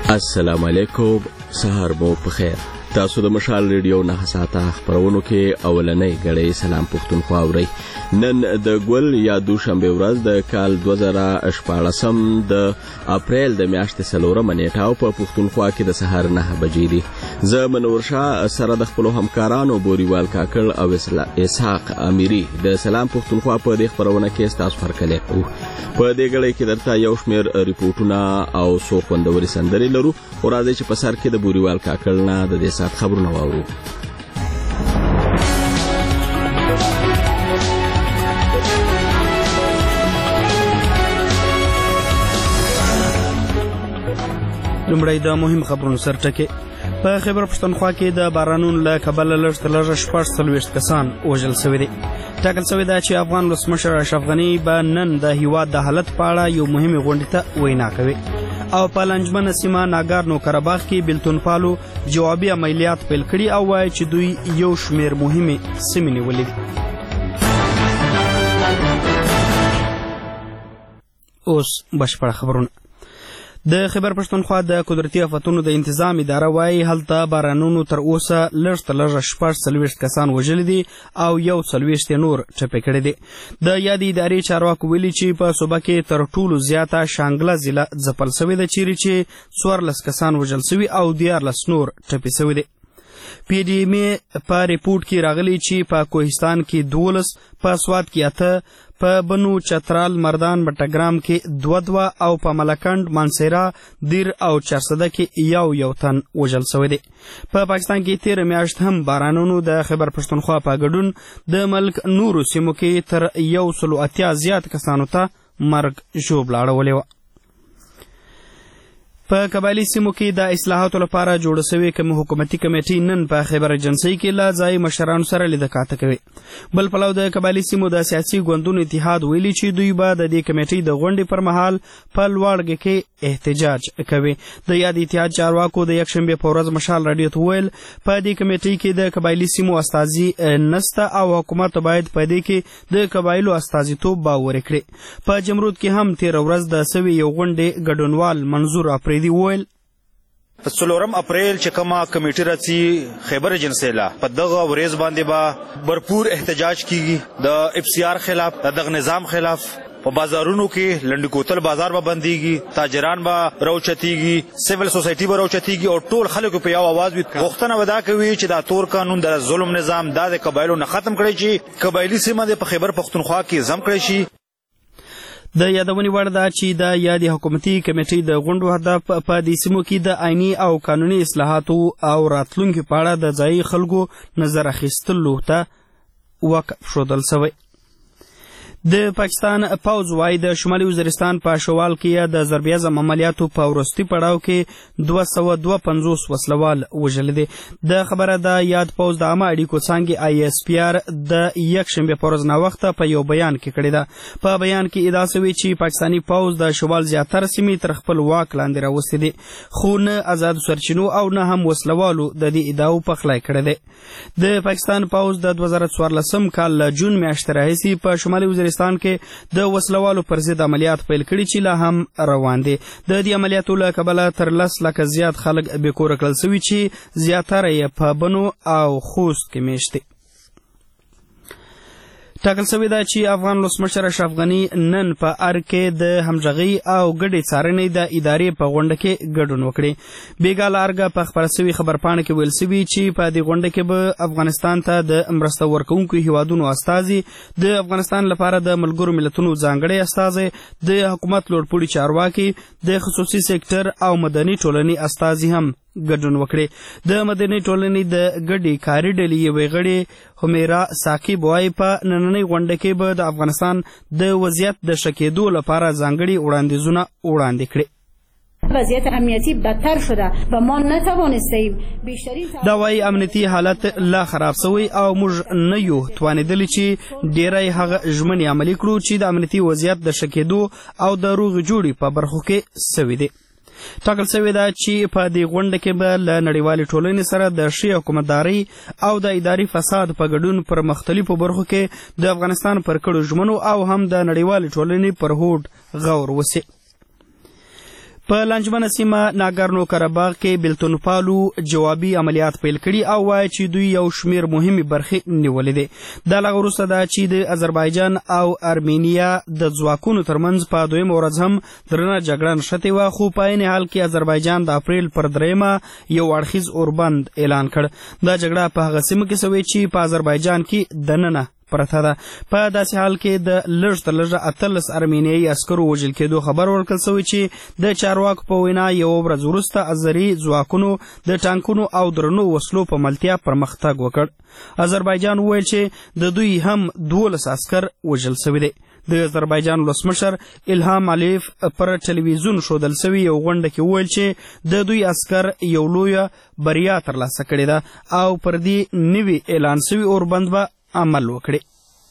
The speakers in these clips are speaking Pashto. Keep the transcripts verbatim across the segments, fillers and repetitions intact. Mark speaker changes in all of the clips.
Speaker 1: السلام علیکم، سهار مو په خیر. تاسو د مشال ریډیو نه ساته خبرونو کې اولنۍ غړې سلام پښتونخوا اورئ. نن د ګل یا دوشنبه ورځ د کال دوه زره شپاړسم د اپریل د میاشتې څلورمه نیټه او په پښتونخوا کې د سهار نه بجې دي. زه منور شاه سره د خپلو همکارانو بوریوال کاکړ او اسحاق امیری د سلام پښتونخوا په دې خبرونه کې ستاسو هرکلی کوو. په دې غړې کې درته یو شمېر ریپورټونه او څو خوندورې سندرې لرو، خو راځئ چې په سر کې د بوریوال کاکړ نه د دې ساعت خبرونه واورو.
Speaker 2: لومړی د مهم خبرونو سرټکې. په خیبر پښتونخوا کې د بارانونو له کبله لږ تر لږه شپږ څلوېښت کسان وژل شوي دي. ټاکل شوې ده چې افغان ولسمشر اشرف غني به نن د هیواد د حالت په اړه یو مهمې غونډې ته وینا کوي او په لنجمنه سیمه ناګارنو کراباخ کې بیلتون پالو جوابي عملیات پیل کړي او وایي چې دوی یو شمېر مهمې سیمې نیولې دي. اوس بشپړ خبرونه. د خیبر پښتونخوا د قدرتي آفتونو د انتظام اداره وایي هلته بارانونو تر اوسه لږ تر لږه شپږ څلوېښت کسان وژلي دي او یو څلوېښت یې نور ټپي کړي دي. د یادې ادارې چارواکو ویلي چې په صوبه کې تر ټولو زیاته شانګله ضلع ځپل شوې ده، چیرې چې څوارلس کسان وژل شوي او دیارلس نور ټپي شوي دي. پی ډي ایم په ریپورټ کې راغلی چې په کوهستان کې دولس، په سوات کې اته، په بنو چترال مردان بټګرام کې دوه دوه او په ملکنډ مانسیرا دیر او چرسده کې یو یو تن وژل شوی دی. په پاکستان کې تېره میاشت هم بارانونو د خیبر پښتونخوا په ګډون د ملک نورو سیمو کې تر یو سلو اتیا زیات کسانو ته مرګ ژوبله اړولې وه. په قبایلي سیمو کې د اصلاحاتو لپاره جوړه شوې کوم حکومتي کمیټې نن په خیبر ایجنسۍ کې له ځایي مشرانو سره لیده کاته کوي. بل پلو د قبایلي سیمو د سیاسي ګوندونو اتحاد ویلي چې دوی به د دې کمیټې د غونډې پر مهال په لوړګي کې احتجاج کوي. د یاد اتحاد چارواکو د یکشنبې په ورځ مشال راډیو ته وویل په دې کمیټې کې د قبایلي سیمو استازي نسته او حکومت باید په دې کې د قبایلو استازیتوب باور کړي. په جمرود کې هم تېره ورځ د سوي یو غونډې ګډونوال منظور اپریدي وویل
Speaker 3: په څلورم اپریل چې کومه کمیټه راځي خیبر ایجنسۍ له په دغه ورځ باندې به بھرپور احتجاج کیږي د اف سی آر خلاف، د دغه نظام خلاف. په بازارونو کې لنډ کوتل بازار به بنديږي، تاجران به راوچتيږي، سیول سوسایټي به راوچتيږي او ټول خلکو په یو आवाज وي غوښتنه ودا کوي چې دا تور قانون د ظلم نظام د قبایلو نه ختم کړي شي، قبایلی سیمه د خیبر پښتونخوا کې ضم کړي شي.
Speaker 2: د یادونې وړ ده چې د یادې حکومتي کمیټې د غونډو هدف په دې سیمو کې د آئیني او قانوني اصلاحاتو او راتلونکي په اړه د ځایي خلکو نظر اخیستلو ته وقف ښودل شوی. د پاکستان پوځ وايي د شمالي وزیرستان په شوال کې د ضربیزم عملیاتو په وروستي پړاو کې دوه سوه دوه پنځوس وسلوال وژلي دي. د خبره د یاد پوځ د عامه اړیکو څانګې آی ایس پی آر د یکشنبې په ورځ ناوخته په یو بیان کې کړې ده. په بیان کې ادعا شوې چې پاکستاني پوځ د شوال زیاتره سیمې تر خپل واک لاندې راوستې دي، خو نه آزادو سرچینو او نه هم وسلوالو د دې ادعاو پخلی کړی دی. د پاکستان پوځ د دوه زره څوارلسم کال له جون میاشتې راهیسې په شمالي وزیرستان کې د وسلوالو پر ضد عملیات پیل کړي چې لا هم روان دي. د دې عملیاتو له کبله تر لس لکه زیات خلک بې کوره کړل شوي چې زیاتره یې په بنو او خوست کې میشت دي. ټاکل شوې ده چې افغان ولسمشر اشرف غني نن په ارګ کې د همغږۍ او ګډې څارنې د ادارې په غونډه کې ګډون وکړي. بېګا له ارګه په خپره شوې خبرپاڼه کې ویل شوي چې په دې غونډه کې به افغانستان ته د مرسته ورکوونکو هیوادونو استازي، د افغانستان لپاره د ملګرو ملتونو ځانګړی استازی، د حکومت لوړپوړي چارواکي، د خصوصي سکتر او مدني ټولنې استازي هم ګډون وکړي. د مدني ټولنې د ګډې کاري ډلې یوې غړې همیرا ساقب وایي په نننۍ غونډه کې به د افغانستان د وضعیت د ښه کېدو لپاره ځانګړي وړاندیزونه وړاندې کړي.
Speaker 4: وضعیت امنیتی بدتر شده و ما نتوانستیم بیشترین
Speaker 2: دا وایي امنیتي حالت لا خراب شوی او موږ نه یو توانېدلی چې ډیری هغه ژمنې عملي کړو چې د امنیتي وضعیت د ښه کېدو او د روغې جوړې په برخو کې شوي دي. ټاکل شوې ده چې په دې غونډه کې به له نړیوالې ټولنې سره د ښې حکومتدارۍ او د اداري فساد په ګډون پر مختلفو برخو کې د افغانستان پر کړو ژمنو او هم د نړیوالې ټولنې پر هوډ غور وسي. په لانجمنه سیمه ناګرنو کراباغ کې بېلتونپالو جوابي عملیات پیل کړي او وایي چې دوی یو شمېر مهمې برخې نیولې دي. دا له هغه وروسته ده چې د اذربایجان او ارمینیا د ځواکونو ترمنځ په دویمه ورځ هم درنه جګړه نښتې وه، خو په عین حال کې اذربایجان د اپریل پر دریمه یو اړخیز اوربند اعلان کړ. دا جګړه په هغه سیمه کې شوې چې په اذربایجان کې دننه پرته ده. په داسې حال کې د لږ تر لږه اتلس ارمینیایي عسکرو وژل کېدو خبر ورکړل شوی چې د چارواکو په وینا یوه ورځ وروسته ازري ځواکونو د ټانکونو او درنو وسلو په ملتیا پرمختګ وکړ. اذربایجان وویل چې د دوی هم دولس عسکر وژل شوي دي. د اذربایجان ولسمشر الهام علیف پر ټلویزیون ښودل شوي یو غونډه کې وویل چې د دوی عسکر یو لویه بریا ترلاسه کړې ده او پر دې نوي اعلان شوي اوربند به عمل وکړي.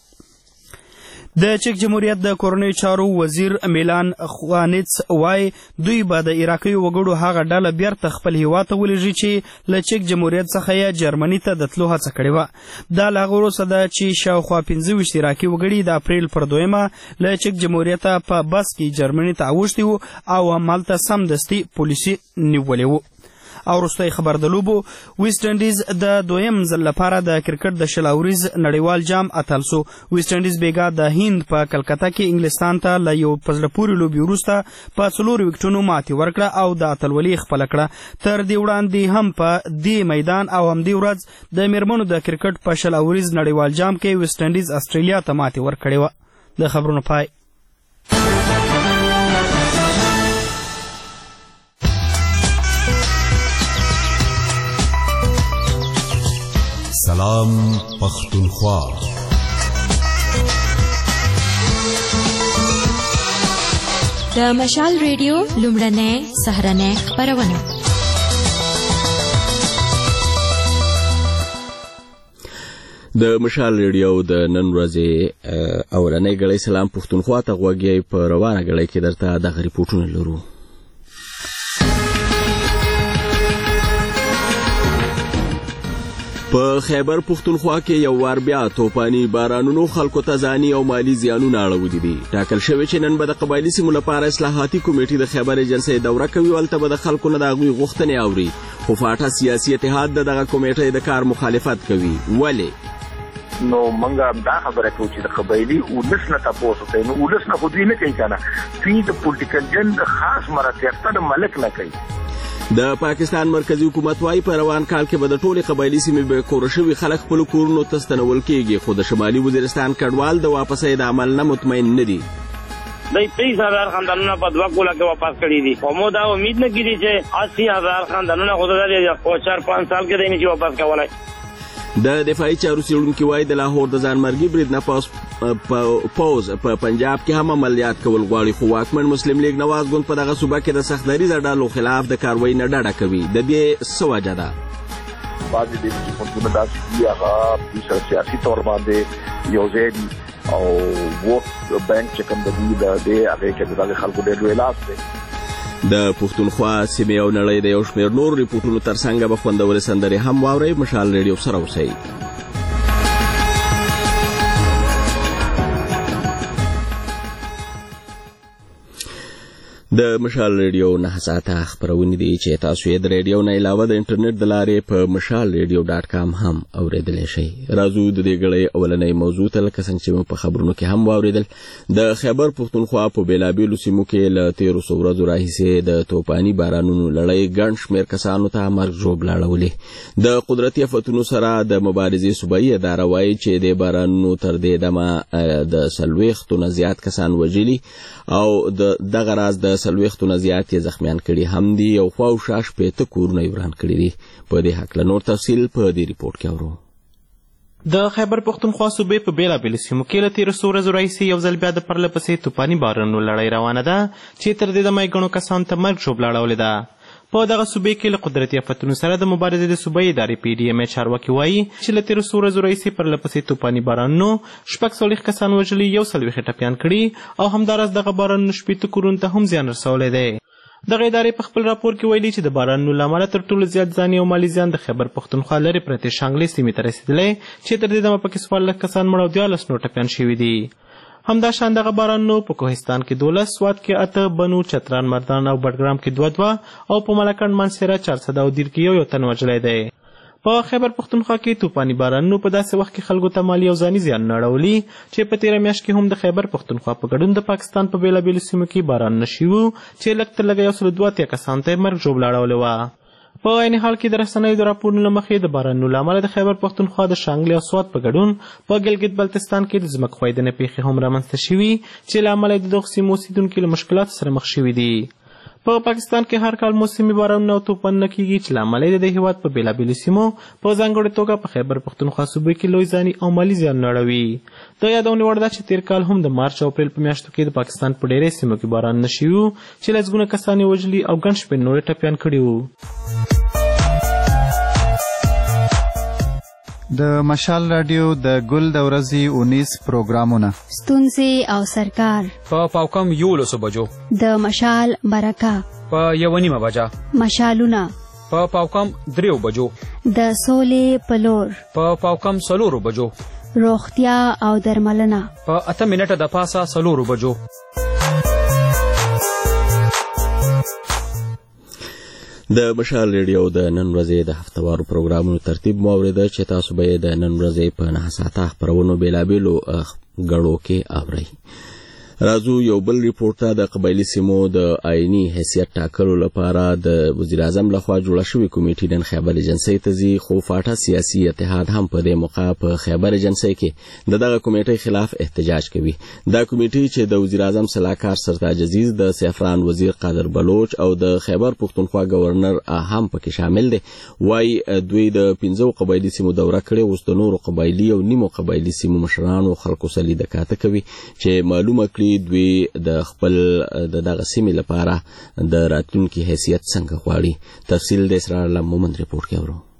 Speaker 2: د چک جمهوریت د کورنیو چارو وزیر میلان خوانیتس وایي دوی به د عراقیو وګړو هغه ډله بیرته خپل هیواد ته ولېږي چې له چک جمهوریت څخه یې جرمني ته د تلو هڅه کړې وه. دا له هغه وروسته ده چې شاوخوا پنځه ویشت عراقي وګړي د اپریل پر دویمه له چک جمهوریته په بس کې جرمني ته اوښتي وو او همالته سمدستي پولیسي نیولې وو. او وروستی خبر د لوبو، ویسټ انډیز د دویم ځل لپاره د کرکټ د شل اوریز نړیوال جام اتل سو. ویسټ انډیز بیګا د هند په کلکته کې انګلستان ته له یو په زړه پورې لوبې وروسته په څلورو وکټونو ماتې ورکړه او د اتلولي خپله کړه. تر دې وړاندې هم په دې میدان او همدې ورځ د میرمنو د کرکټ په شل اوریز نړیوال جام کې ویسټ انډیز استرالیا ته ماتې ورکړې وه. د خبرونو پای.
Speaker 5: سلام پختونخوا.
Speaker 6: د مشال ریډیو لومړنۍ سهرنۍ خپرونه.
Speaker 1: د مشال ریډیو د نن ورځې اولنۍ ګړۍ سلام پختونخوا ته غوږ یې. په روانه ګړۍ کې درته دغه ریپورټونه لرو. په خیبر پختونخوا کې یو وار بیا توپاني بارانونو خلکو ته ځاني او مالي زیانونه اړولي دي. ټاکل شوی چې نن به د قبایلي سیمو لپاره اصلاحاتي کمیټې د خیبر ایجنسۍ دوره کوي او هلته به د خلکو نه د هغوی غوښتنې اوري. خو فاټا سیاسي اتحاد د دغه کمیټې د کار مخالفت کوي. ولې؟
Speaker 7: نو منګه دا خبره کوي چې د قبایلي ولس نه تاسو کوي، نو ولس نه خو دوی نه کوي کنه، دوی د پولیټیکل جن خاص مراتب د ملک نه کوي.
Speaker 1: د پاکستان مرکزی حکومت وايي په روان کال کې به د ټولې قبایلي سیمې به کور شوي خلک خپلو کورونو ته ستنول کېږي، خو د شمالي وزیرستان کډوال د واپسۍ د عمل نه مطمئن نه دي.
Speaker 8: دوی تیس هزار خاندانونه په دوه کاله کې واپس کړي دي. خو مو دا امید نه کېدي چې اسی هزار خاندانونه خو د په چار پنځه سال کې دی نشي واپس کولی.
Speaker 1: د دفاعي چارو څېړونکي وایي د لاهور د ځانمرګي بریدنه پوز په پنجاب کې هم عملیات کول غواړي، خو واکمن مسلم لیگ نواز ګوند په دغه صوبه کې د سخت دریځه ډلو خلاف د کاروایي نه ډډه کوي. د دې څه وجه ده؟
Speaker 7: بعضې د حکومتونو داسې دي هغه سیاسي طور باندې یو ځای دي او ووټ بینک چې کوم د دوی د دې هغې کې د دغه خلکو ډېر لوی لاس دی.
Speaker 1: د پښتونخوا سیمې او نړۍ د یو شمېر نور ریپورټونو ترڅنګ به خوندورې سندرې هم واورئ. مشال ریډیو سره اوسئ. د مشال ریډیو نه ساعته خپرونې دي چې تاسو یې د ریډیو نه علاوه د انټرنیټ د لارې په مشال ریډیو ډاټ کام هم اورېدلی شئ. راځو د دې ګړۍ اولنۍ موضوع ته، لکه څنګه چې موږ په خبرونو کې هم واورېدل. د خیبر پښتونخوا په بېلابېلو سیمو کې له تېرو څو ورځو راهیسې د توپاني بارانونو لړۍ ګڼ شمېر کسانو ته مرګ ژوبله اړولې. د قدرتي آفتونو سره د مبارزې صوبایي اداره وایي چې د بارانونو تر دې دمه د څلوېښتو نه زیات کسان وژلي او د دغه راز د څلوېښتو نه زیات یې زخمیان کړي هم دي او خوا او شا شپېته کورونه یې وران کړي دي. په دې هکله نور تفصیل په دې ریپورټ کې اورو.
Speaker 9: د خیبر پښتونخوا صوبې په بېلابېلو سیمو کې له تېرو څو ورځو راهیسې یو ځل بیا د پرله پسې توپاني بارانونو لړۍ روانه ده چې تر دې دمه یې ګڼو کسانو ته مرګ ژوبله اړولې ده. په دغه صوبې کې له قدرتي آفتونو سره د مبارزې د صوبایي ادارې پی ډي ایم ای چارواکي وایي چې له تېرو څو ورځو راهیسې پرله پسې توپاني بارانونو شپږ څلوېښت کسان وژلي، یو څلوېښت یې ټپیان کړي او همداراز دغه بارانونو شپېته کورونو ته هم زیان رسولی دی. دغه ادارې په خپل راپور کې ویلي چې د بارانونو له امله تر ټولو زیات ځاني او مالي زیان د خیبر پښتونخوا لرې پرتې شانګلې سیمې ته رسېدلی چې تر دې دمه پکې څوارلس کسان مړه او دیارلس نور ټپیان شوي دي. همداشان دغه بارانونو په کوهستان کې دولس، سوات کې اته، بنو، چتران، مردان او بډګرام کې دوه دوه او په ملکنډ منصیره، چارسده او دیر کې یو یو تن وژلی دی. په خیبر پښتونخوا کې طوفاني بارانونو په داسې وخت کې خلکو ته مالي او ځاني زیانونه اړولي چې په تېره میاشت کې هم د خیبر پښتونخوا په ګډون د پاکستان په بېلابېلو سیمو کې بارانونه شوي وو چې لږ تر لږه یو سل دوه اتیا کسانو ته یې مرګ ژوبله اړولې وه. په عین حال کې د رسنیو د راپورونو له مخې د بارانونو له امله د خیبر پښتونخوا د شانګلې او سوات په ګډون په ګلګت بلتستان کې د ځمکو ښویدنې پیښې هم رامنځته شوي چې له امله د دغو سیمو اوسېدونکي له مشکلاتو سره مخ شوي دي. په پاکستان کې هر کال موسمي بارانونه او طوفانونه کیږي چې له امله یې د هېواد په بېلابېلو سیمو په ځانګړې توګه په خیبر پښتونخوا صوبې کې لوی ځاني او مالي زیانونه اړوي. د یادونې وړ ده چې تېر کال هم د مارچ او اپریل په میاشتو کې د پاکستان په ډېرې سیمو کې بارانونه شوي وو چې لسګونه کسان یې وژلي او ګڼ شمېر نور یې ټپیان کړي وو.
Speaker 10: د مشال رادیو د ګل د ورځې اونیس پروګرامونه
Speaker 11: ستونزې او سرکار
Speaker 12: په پاوکم یولسو بجو
Speaker 11: د مشال برکه
Speaker 12: په یوه نیمه بجه
Speaker 11: مشالونه
Speaker 12: په پاوکم دریو بجو
Speaker 11: د سولې پلور
Speaker 12: په پاوکم څلورو بجو
Speaker 11: روغتیا او درملنه
Speaker 12: په اته منټه د پاسه څلورو بجو.
Speaker 1: د مشال ریډیو د نن ورځې د هفتوارو پروګرامونو ترتیب مو اورېده چې تاسو به یې د نن ورځې په نهه ساعته خپرونو بېلابېلو غړو کې اورئ. راځو یو بل ریپورټ ته. د قبایلي سیمو د آئیني حیثیت ټاکلو لپاره د وزیر اعظم لخوا جوړه شوې کمیټې نن خیبر ایجنسۍ ته ځي، خو فاټا سیاسي اتحاد هم په دې موقع په خیبر ایجنسۍ کې د دغه کمیټې خلاف احتجاج کوي. دا کمیټې چې د وزیر اعظم سلاکار سرتاج عزیز، د سیفران وزیر قادر بلوچ او د خیبر پښتونخوا گورنر هم پکې شامل دي، وایي دوی د پنځو قبایلي سیمو دوره کړې، اوس د نورو قبایلي او نیمو قبایلي سیمو مشرانو خلکو سره لیده کاته کوي چې معلومه کړي دوی د خپل د دغه سیمې لپاره د راتلونکي حیثیت څنګه غواړي. تفصیل د اسرار الله مومند ریپورټ کې اورو.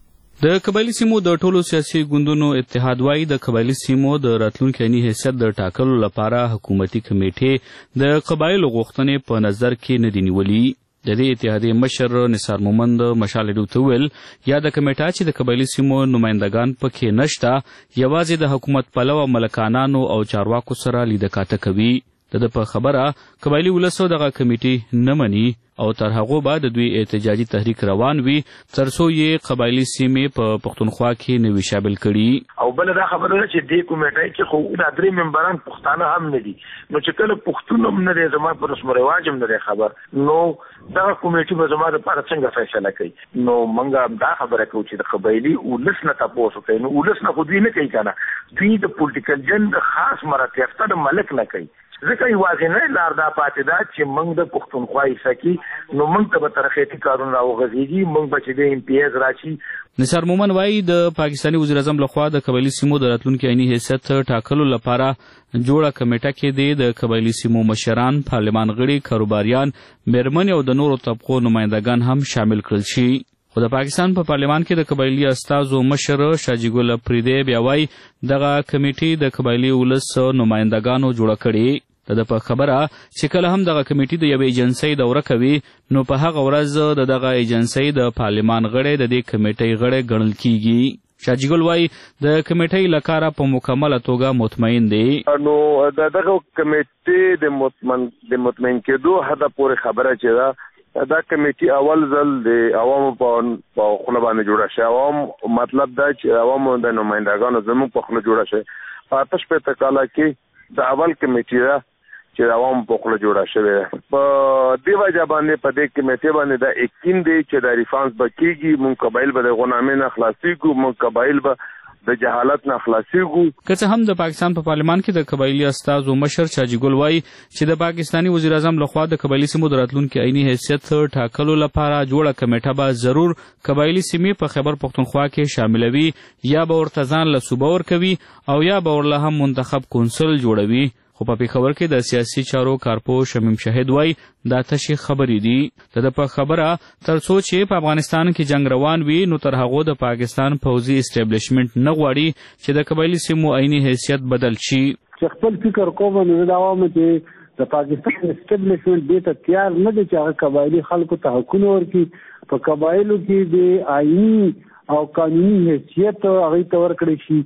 Speaker 2: د قبایلي سیمو د ټولو سیاسي ګوندونو اتحاد وايي د قبایلي سیمو د راتلونکي عیني حیثیت د ټاکلو لپاره حکومتي کمیټې د قبایلو غوښتنې په نظر کې نه دي نیولي. د دې اتحادیې مشر نثار مومند مشال ریډیو ته وویل یا د کمیټه چې د قبایلي سیمو نمایندګان پکې نشته، یوازې د حکومت پلوه ملکانانو او چارواکو سره لیده کاته کوي. د ده په خبره قبایلي ولسو دغه کمیټې نه مني او تر هغو به د دوی احتجاجي تحریک روان وي تر څو یې قبایلي سیمې په پښتونخوا کې نه وي شامل کړي.
Speaker 13: او بله دا خبره ده چې دې کمیټې کې خو دا درې ممبران پښتانه هم نه دي، نو چې کله پښتون هم نه دی، زما په رسم و رواج هم نه دی خبر، نو دغه کمیټې به زما دپاره څنګه فیصله کوي. نو موږ دا خبره کوو چې د قبایلي ولس نه تپوس وکړي. نو ولس نه خو دوی نه کوي که نه، دوی د پولیټیکل جن د خاص مراتیافته د ملک نه کوي. ځکه یوازینۍ لار دا پاتې ده چې موږ د پښتونخوا حصه کې نو موږ ته به ترخیتي کارونه راوغځېږي، موږ به چې د امتیاز راشي.
Speaker 2: نثار مومن وایي د پاکستاني وزیر اعظم لخوا د قبایلي سیمو د راتلونکي عیني حیثیت ټاکلو لپاره جوړه کمیټه کې دی د قبایلي سیمو مشران، پارلمان غړي، کاروباریان، میرمنې او د نورو طبقو نمایندګان هم شامل کړل شي. خو د پاکستان په پا پارلمان کې د قبایلي استازو مشر شاجي ګل پریدی بیا وایي دغه کمیټې د قبایلي ولس نمایندګانو جوړه کړې. د ده په خبره چې کله هم دغه کمیټې د یوې ایجنسۍ دوره کوي نو په هغه ورځ د دغه ایجنسۍ د پارلمان غړی د دې کمیټۍ غړی ګڼل کیږي. شاجي ګل وایي د کمیټۍ له کاره په مکمله توګه مطمئن دی.
Speaker 14: نو د دغه کمیټې د مطمئن د مطمئن کېدو حده پورې خبره چې ده، دا کمیټې اول ځل د عوامو په خوله باندې جوړه شوه. عوام مطلب دا چې عوامو د نمایندګانو زموږ په خوله جوړه شوې. په اته شپېته کاله کې د اول کمیټې ده چې عوام په خوله جوړه شوې ده. په دې وجه باندې په دې کمیټې باندې دا یقین دی چې دا ریفانس به کېږي، موږ قبایل به د غلامۍ نه خلاصېږو، موږ قبایل به د جهالت نه خلاصېږو.
Speaker 2: که څه هم د پاکستان په پا پارلمان کې د قبایلي استازو مشر شاجي ګل وایي چې د پاکستاني وزیر اعظم لخوا د قبایلي سیمو د راتلونکي عیني حیثیت ټاکلو لپاره جوړه کمیټه به ضرور قبایلي سیمې په خیبر پښتونخوا کې شاملوي، یا به ورته ځان له صوبه ورکوي او یا به ورله هم منتخب کونسل جوړوي. خو په پېښور کې د سیاسي چارو کارپو شمیم شاهد وایي دا تشې خبرې دي. د ده په خبره تر څو چې په افغانستان کې جنگ روان وي نو تر هغو د پاکستان پوځي اسټیبلیشمنټ نه غواړي چې د قبایلي سیمو عیني حیثیت بدل شي.
Speaker 15: چې خپل فکر کوم نو دا وایم چې د پاکستان اسټیبلیشمنټ دې ته تیار نه دی چې هغه قبایلي خلکو ته حقونه ورکړي، په قبایلو کې د عیني او قانوني حیثیت هغوی ته ورکړی شي.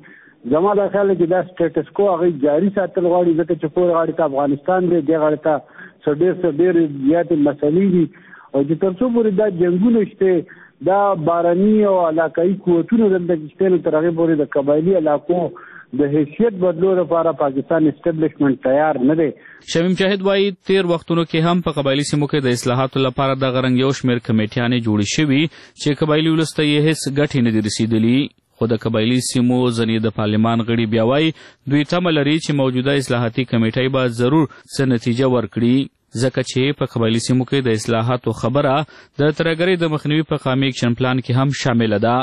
Speaker 15: زما دا خیال چې دا سټیټس کو هغه جاری ساتل غواړي ځکه چې کور غاړي ته افغانستان دی دی غاړي ته څه ډېر څه ډېر زیاتې مسلې دي او چې تر څو پورې دا جنګونه شته دا باراني او علاقایي قوتونه دلته شته نو تر هغې پورې د قبایلي علاقو د حیثیت بدلو لپاره پاکستان اسټابلیشمنټ تیار نه دی.
Speaker 16: شمیم شاهد وایي تیر وختونو کې هم په قبایلي سیمو کې د اصلاحاتو لپاره د غرنګ یو شمېر کمیټیانې جوړې شوي چې قبایلي ولس ته یې هېڅ ګټې نه دي رسېدلي. خو د قبایلي سیمو ځینې د پارلمان غړي بیا وایي دوی تمه لري چې موجوده اصلاحاتي کمیټۍ به ضرور څه نتیجه ورکړي ځکه چې په قبایلي سیمو کې د اصلاحاتو خبره د ترهګرۍ د مخنیوي په قومي اکشن پلان کې هم شامله ده.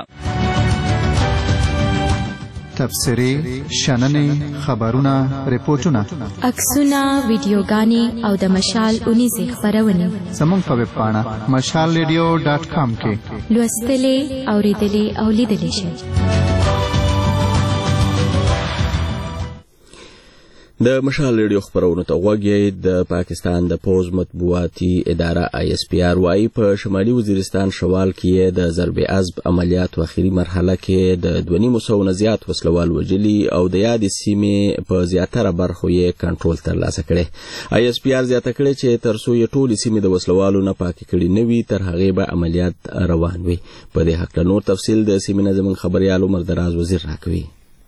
Speaker 10: تبصرې، شننې، خبرونه، ریپورټونه،
Speaker 6: عکسونه، ویډیوګانې او د مشال اونیزې خپرونې
Speaker 10: زموږ په ویب پاڼه مشال ریډیو ډاټ کام کې
Speaker 6: لوستلې، اورېدلې او لیدلې شئ.
Speaker 1: د مشال ریډیو خبرونو ته غوږ یې. د پاکستان د پوز مطبوعاتي اداره آی اس پی آر وايي په شمالي وزیرستان شوال کې د ضرب عضب عملیاتو اخري مرحله کې د دوه نیم سوو نه زیات وسلوال وژلي او د یادې سیمې په زیاتره برخو یې کنټرول ترلاسه کړی. آی اس پی آر زیاته کړې چې تر څو یې ټولې سیمې د وسلوالو نه پاکې کړي نه وي تر هغې به عملیات روان وي. په دې هکله نور تفصیل د سیمې نه زموږ خبریال عمر دراز وزیر راکوي.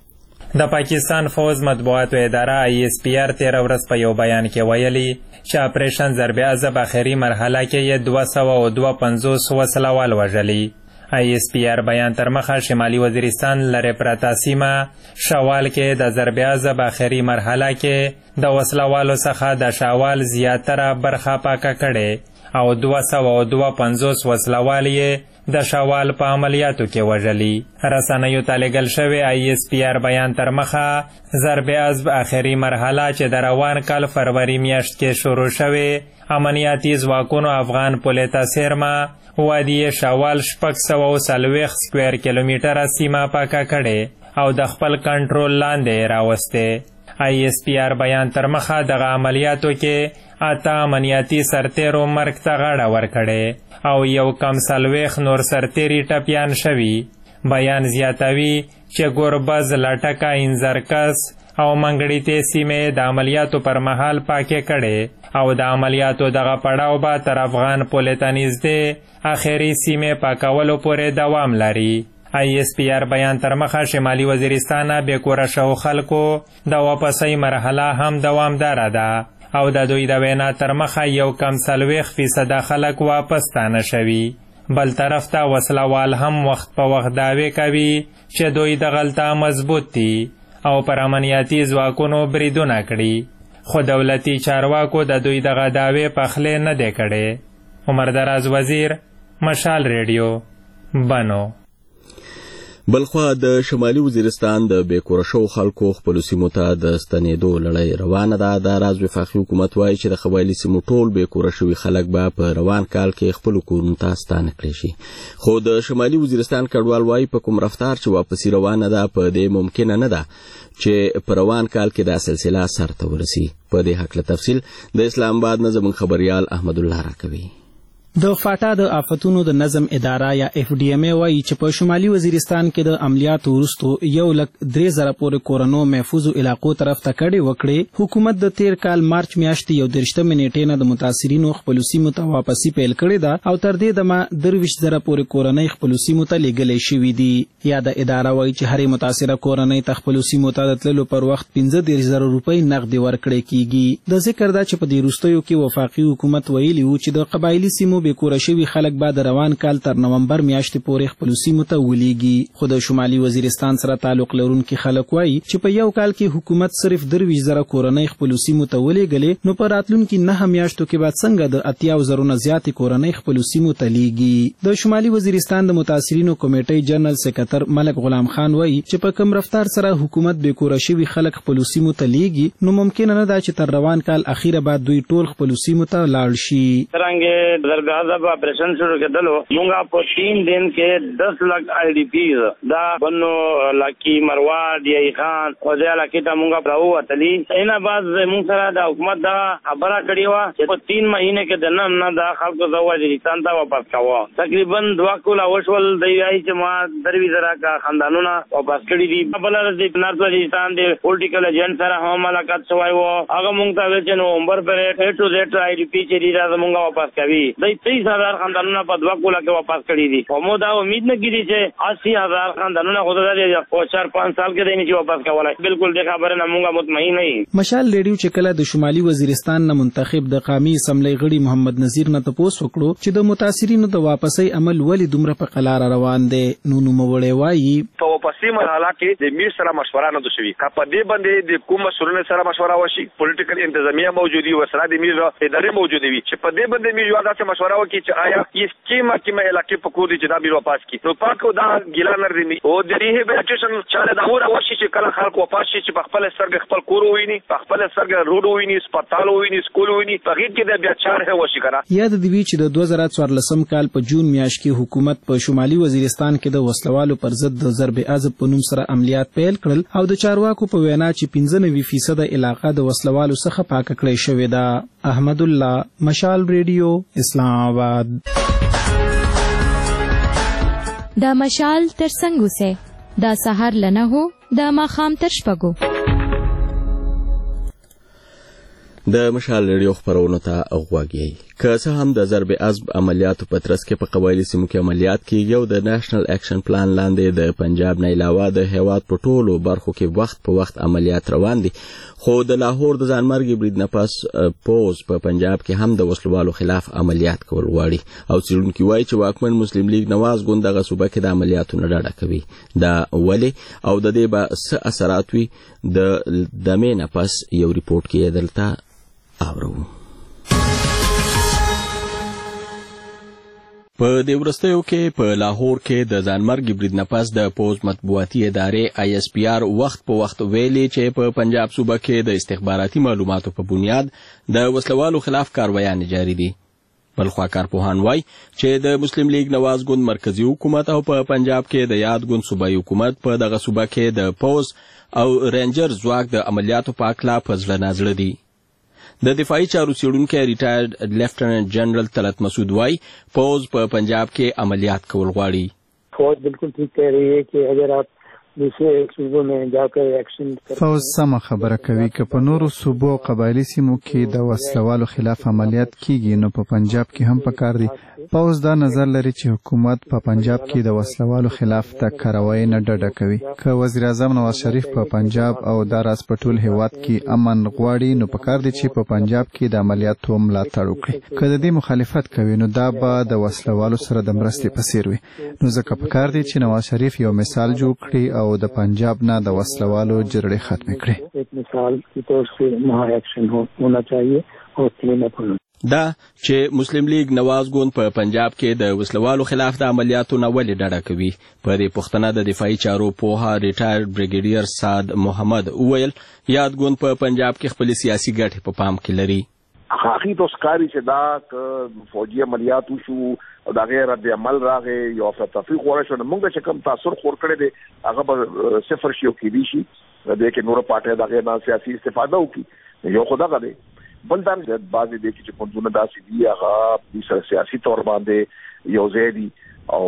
Speaker 17: د پاکستان فوز مطبوعاتو اداره آی اس پی آر تیره ورځ په یو بیان کې ویلي چې اپریشن ضرب عضب اخري مرحله کې یې دوه سوه او دوه پنځوس وسلوال وژلي. آی اس پی آر بیان تر مخه شمالي وزیرستان لرې پرته سیمه شوال کې د ضرب عضب اخري مرحله کې د وسلوالو څخه د شوال زیاتره برخه پاکه کړې او دوه سوه او دوه پنځوس وسلوال یې د شوال په عملیاتو کې وژلي. رسنیو ته لیږل شوی آی اس پی آر بیان تر مخه ضرب عضب اخري مرحله چې د روان کال فروری میاشت کې شروع شوې امنیاتي ځواکونو افغان پولې ته څیرمه وادي شوال شپږ سوه او څلوېښت سکویر کیلومیټره سیمه پاکه کړې او د خپل کنټرول لاندې راوستې. آی اس پی آر بیان تر مخه دغه عملیاتو کې اته امنیاتي سرتیرو مرګ ته غاړه ورکړې او یو کم څلوېښت نور سرتیري ټپیان شوي. بیان زیاتوي چې ګوربز، لټکه، انځرکس او منګړیتې سیمې د عملیاتو پر مهال پاکې کړې او د عملیاتو دغه پړاو به تر افغان پولې ته نږدې اخري سیمې پاکولو پورې دوام لري. آی اس پی آر بیان تر مخه شمالي وزیرستان بې کوره شوو خلکو د واپسۍ مرحله هم دوامداره ده او د دوی د وینا تر مخه یو کم څلوېښت فیصده خلک واپس ستانه شوي. بل طرف ته وسلوال هم وخت په وخت دعوې کوي چې دوی دغلته مضبوط دي او پر امنیاتي ځواکونو بریدونه کړي خو دولتي چارواکو د دوی دغه دعوې پخلی نه دی کړی. عمر دراز وزیر، مشال ریډیو، بنو.
Speaker 1: بلخوا د شمالي وزیرستان د بې کوره شوو خلکو خپلو سیمو ته د ستنېدو لړۍ روانه ده. دا راز وفاقي حکومت وایي چې د قبایلي سیمو ټول بې کوره شوي خلک به په روان کال کې خپلو کورونو ته ستانه کړی شي. خو د شمالي وزیرستان کډوال وایي په کوم رفتار چې واپسي روانه ده په دې ممکنه نه ده چې په روان کال کې دا سلسله سرته ورسي. په دې هکله تفصیل د اسلام آباد نه زموږ خبریال احمد الله راکوي.
Speaker 2: د فاټا د آفتونو د نظم اداره یا اف ډي ام ای وایي چې په شمالي وزیرستان کې د عملیاتو وروستو یو لک درې زره پورې کورنو محفوظو علاقو طرف ته کډې وکړې. حکومت د تیر کال مارچ میاشتې یو دېرشتمې نیټې نه د متاثرینو خپلو سیمو ته واپسي پیل کړې ده او تر دې دمه درویشت زره پورې کورنۍ خپلو سیمو ته لیږلې شوي دي. یا د اداره وایي چې هرې متاثره کورنۍ ته خپلو سیمو ته د تللو پر وخت پنځه دېرش زره روپۍ نغدې ورکړې کیږي. د ذکر ده چې په دې وروستیو کې وفاقي حکومت ویلي و چې د قبایلي سیمو بې کوره شوي خلک به د روان کال تر نومبر میاشتې پورې خپلو سیمو ته ولیږي. خو د شمالي وزیرستان سره تعلق لرونکي خلک وایي چې په یو کال کې حکومت صرف درویشت زره کورنۍ خپلو سیمو ته ولیږلې نو په راتلونکي نهه میاشتو کې به څنګه د اتیاو زرو نه زیاتې کورنۍ خپلو سیمو ته لیږي. د شمالي وزیرستان د متاثرینو کمیټۍ جنرال سکرټر ملک غلام خان وایي چې په کم رفتار سره حکومت بې کوره شوي خلک خپلو سیمو ته لیږي نو ممکنه نه ده چې تر روان کال اخیره بعد دوی ټول خپلو سیمو ته لاړ شي.
Speaker 8: څرنګه ضرب عذاب آپریشن شروع کېدلو مونږه په تین دن کې دس لک آئی ډي پیز دا بنو لاکی مرواد یای خان او د علاقې ته مونږه راووتلي. اینا بعد مونږ سره د حکومت دا خبره کړې وه چې په تین مهینه کې د نن نه دا خلکو د وزیرستان ته واپس کوه. تقریبا دوه کوله وشول دی وایي چې ما دروي زره کا خاندانونه واپس کړي دي. بل د نارت وزیرستان د پولیټیکل ایجنټ سره هم ملاقات شوی و. هغه مونږ ته ویل چې نومبر پرې اے ټو زیډ آئی ډي پی چې دی دا مونږه واپس کوي. د تیس هزار خاندانونه په دوه کوله کې واپس کړي دي. او مو دا امید نه کړي چې اسی هزار خاندانونه خود د او چار پانچ سال کې دی چې واپس کولای. بالکل د خبره نه مونږه مطمئن نه یو.
Speaker 2: مشال ریډیو چې کله د شمالي وزیرستان نه منتخب د قومي اسمبلی غړي محمد نذیر نه تاسو وکړو چې د متاثرینو د واپسۍ عمل ولې دومره په قلار روان دی نو نو مولې وایي
Speaker 14: په واپسۍ مرحله کې د میر سره مشوره نه دوشي کا په دې باندې د کوم مسؤلینو سره مشوره وشي پولیټیکل انتظامیه موجودي و سره د میر ادارې موجوده وي چې په دې باندې میر یو داسې مشوره وکړي چې آیا یې کیمه کیمه علاقې په کوډي چې دا میر واپس کی نو پاکو دا ګیلا نردي او د ریهابلیټیشن چاله دا هور وشي چې کله خلک واپس شي چې په خپل سرګ خپل کور وویني په خپل سرګ روډ وویني هسپتال وویني سکول وویني په هیڅ کې د بیا چاره وشي کنه.
Speaker 2: یاد دی چې د دوه زره څوارلسم کال په جون میاشت کې حکومت په شمالي وزیرستان کې د وسلوالو پر ضد د ضرب عضب په نوم سره عملیات پیل کړل او د چارواکو په وینا چې پنځه نوي فیصد علاقه د وسلوالو څخه پاک کړی شوې ده. احمد الله، مشال ریډیو، اسلام آباد.
Speaker 6: دا مشال تر څنګه وسه دا سحر لنه هو دا ماخام تر شپږو.
Speaker 1: د مشال ریډیو خبرونو ته غوږی که څه هم د ضرب عضب عملیاتو په ترڅ کې په قبایلي سیمو کې عملیات کیږي او د نېشنل اکشن پلان لاندې د پنجاب نه علاوه د هیواد په ټولو برخو کې وخت په وخت عملیات روان دي خو د لاهور د ځانمرګي برید نه پس پوز په پنجاب کې هم د وسلوالو خلاف عملیات کول غواړي او څېړونکي وایي چې واکمن مسلم لیگ نواز ګوند دغه صوبه کې د عملیاتو نه ډډه کوي. دا ولې او د دې به څه اثرات وي د دمې نه پس یو ریپورټ کې دلته اورو. په دې وروستیو کې په لاهور کې د ځانمرګي برید نه پس د پوز مطبوعاتي ادارې آی اس پی آر وخت په وخت ویلي چې په پنجاب صوبه کې د استخباراتي معلوماتو په بنیاد د وسلوالو خلاف کاروایان جاري دي. بلخوا کارپوهان وایي چې د مسلم لیگ نواز ګوند مرکزی حکومت او په پنجاب کې د یاد ګوند صوبایي حکومت په دغه صوبه کې د پوز او رینجر ځواک د عملیاتو په اکلا په زړه نازړه دي. د دفاعي چارو څېړونکی ریټایرډ لیفټننټ جنرل طلعت مسعود وایي پوز په پنجاب کې عملیات کول غواړي.
Speaker 18: فوج بالکل ٹھیک کہہ رہی ہے کہ اگر آپ دوسرے صوبوں میں جا کر ایکشن
Speaker 10: فوز سم خبره کوي که په نورو صوبو او قبایلی سیمو کې د وسلوالو خلاف عملیات کیږي نو په پنجاب کې هم پکار دي. پوز دا نظر لري چې حکومت په پنجاب کې د وسلوالو خلاف د کاروایی نه ډډه کوي. که وزیر اعظم نواز شریف په پنجاب او د راز په ټول هیواد کې امن غواړي نو پکار دي چې په پنجاب کې د عملیاتو ملاتړ وکړي. که د دې مخالفت کوي نو دا به د وسلوالو سره د مرستې په څیر وي. نو ځکه پکار دي چې نواز شریف یو مثال جوړ کړي او د پنجاب نه د وسلوالو جرړې ختم کړي.
Speaker 18: ایک مثال کی طور سے وہاں ایکشن ہونا چاہیے اور کلین اپ ہونا.
Speaker 1: دا چې مسلم لیگ نواز ګوند په پنجاب کې د وسلوالو خلاف د عملیاتو نه ولې ډډه کوي په دې پوښتنه د دفاعي چارو پوها ریټایرډ بریګیډیر سعد محمد وویل یاد ګوند په پنجاب کې خپل سیاسي ګټې په پام کې لري.
Speaker 7: حقیقت اوس کاری چې دا فوجي عملیات وشو او دا غیر رد عمل راغې یو فتفی غوړ شو موږ چې کوم تاثیر خور کړی دی هغه به صفر شي او کې دي شي د کې نور پارټي دا غیر سیاسي استفاده وکړي یو خدا غلي بل دا د بعضې دی چې پوندونه داسې دي هغه سره سیاسي تور باندې یو ځای دي او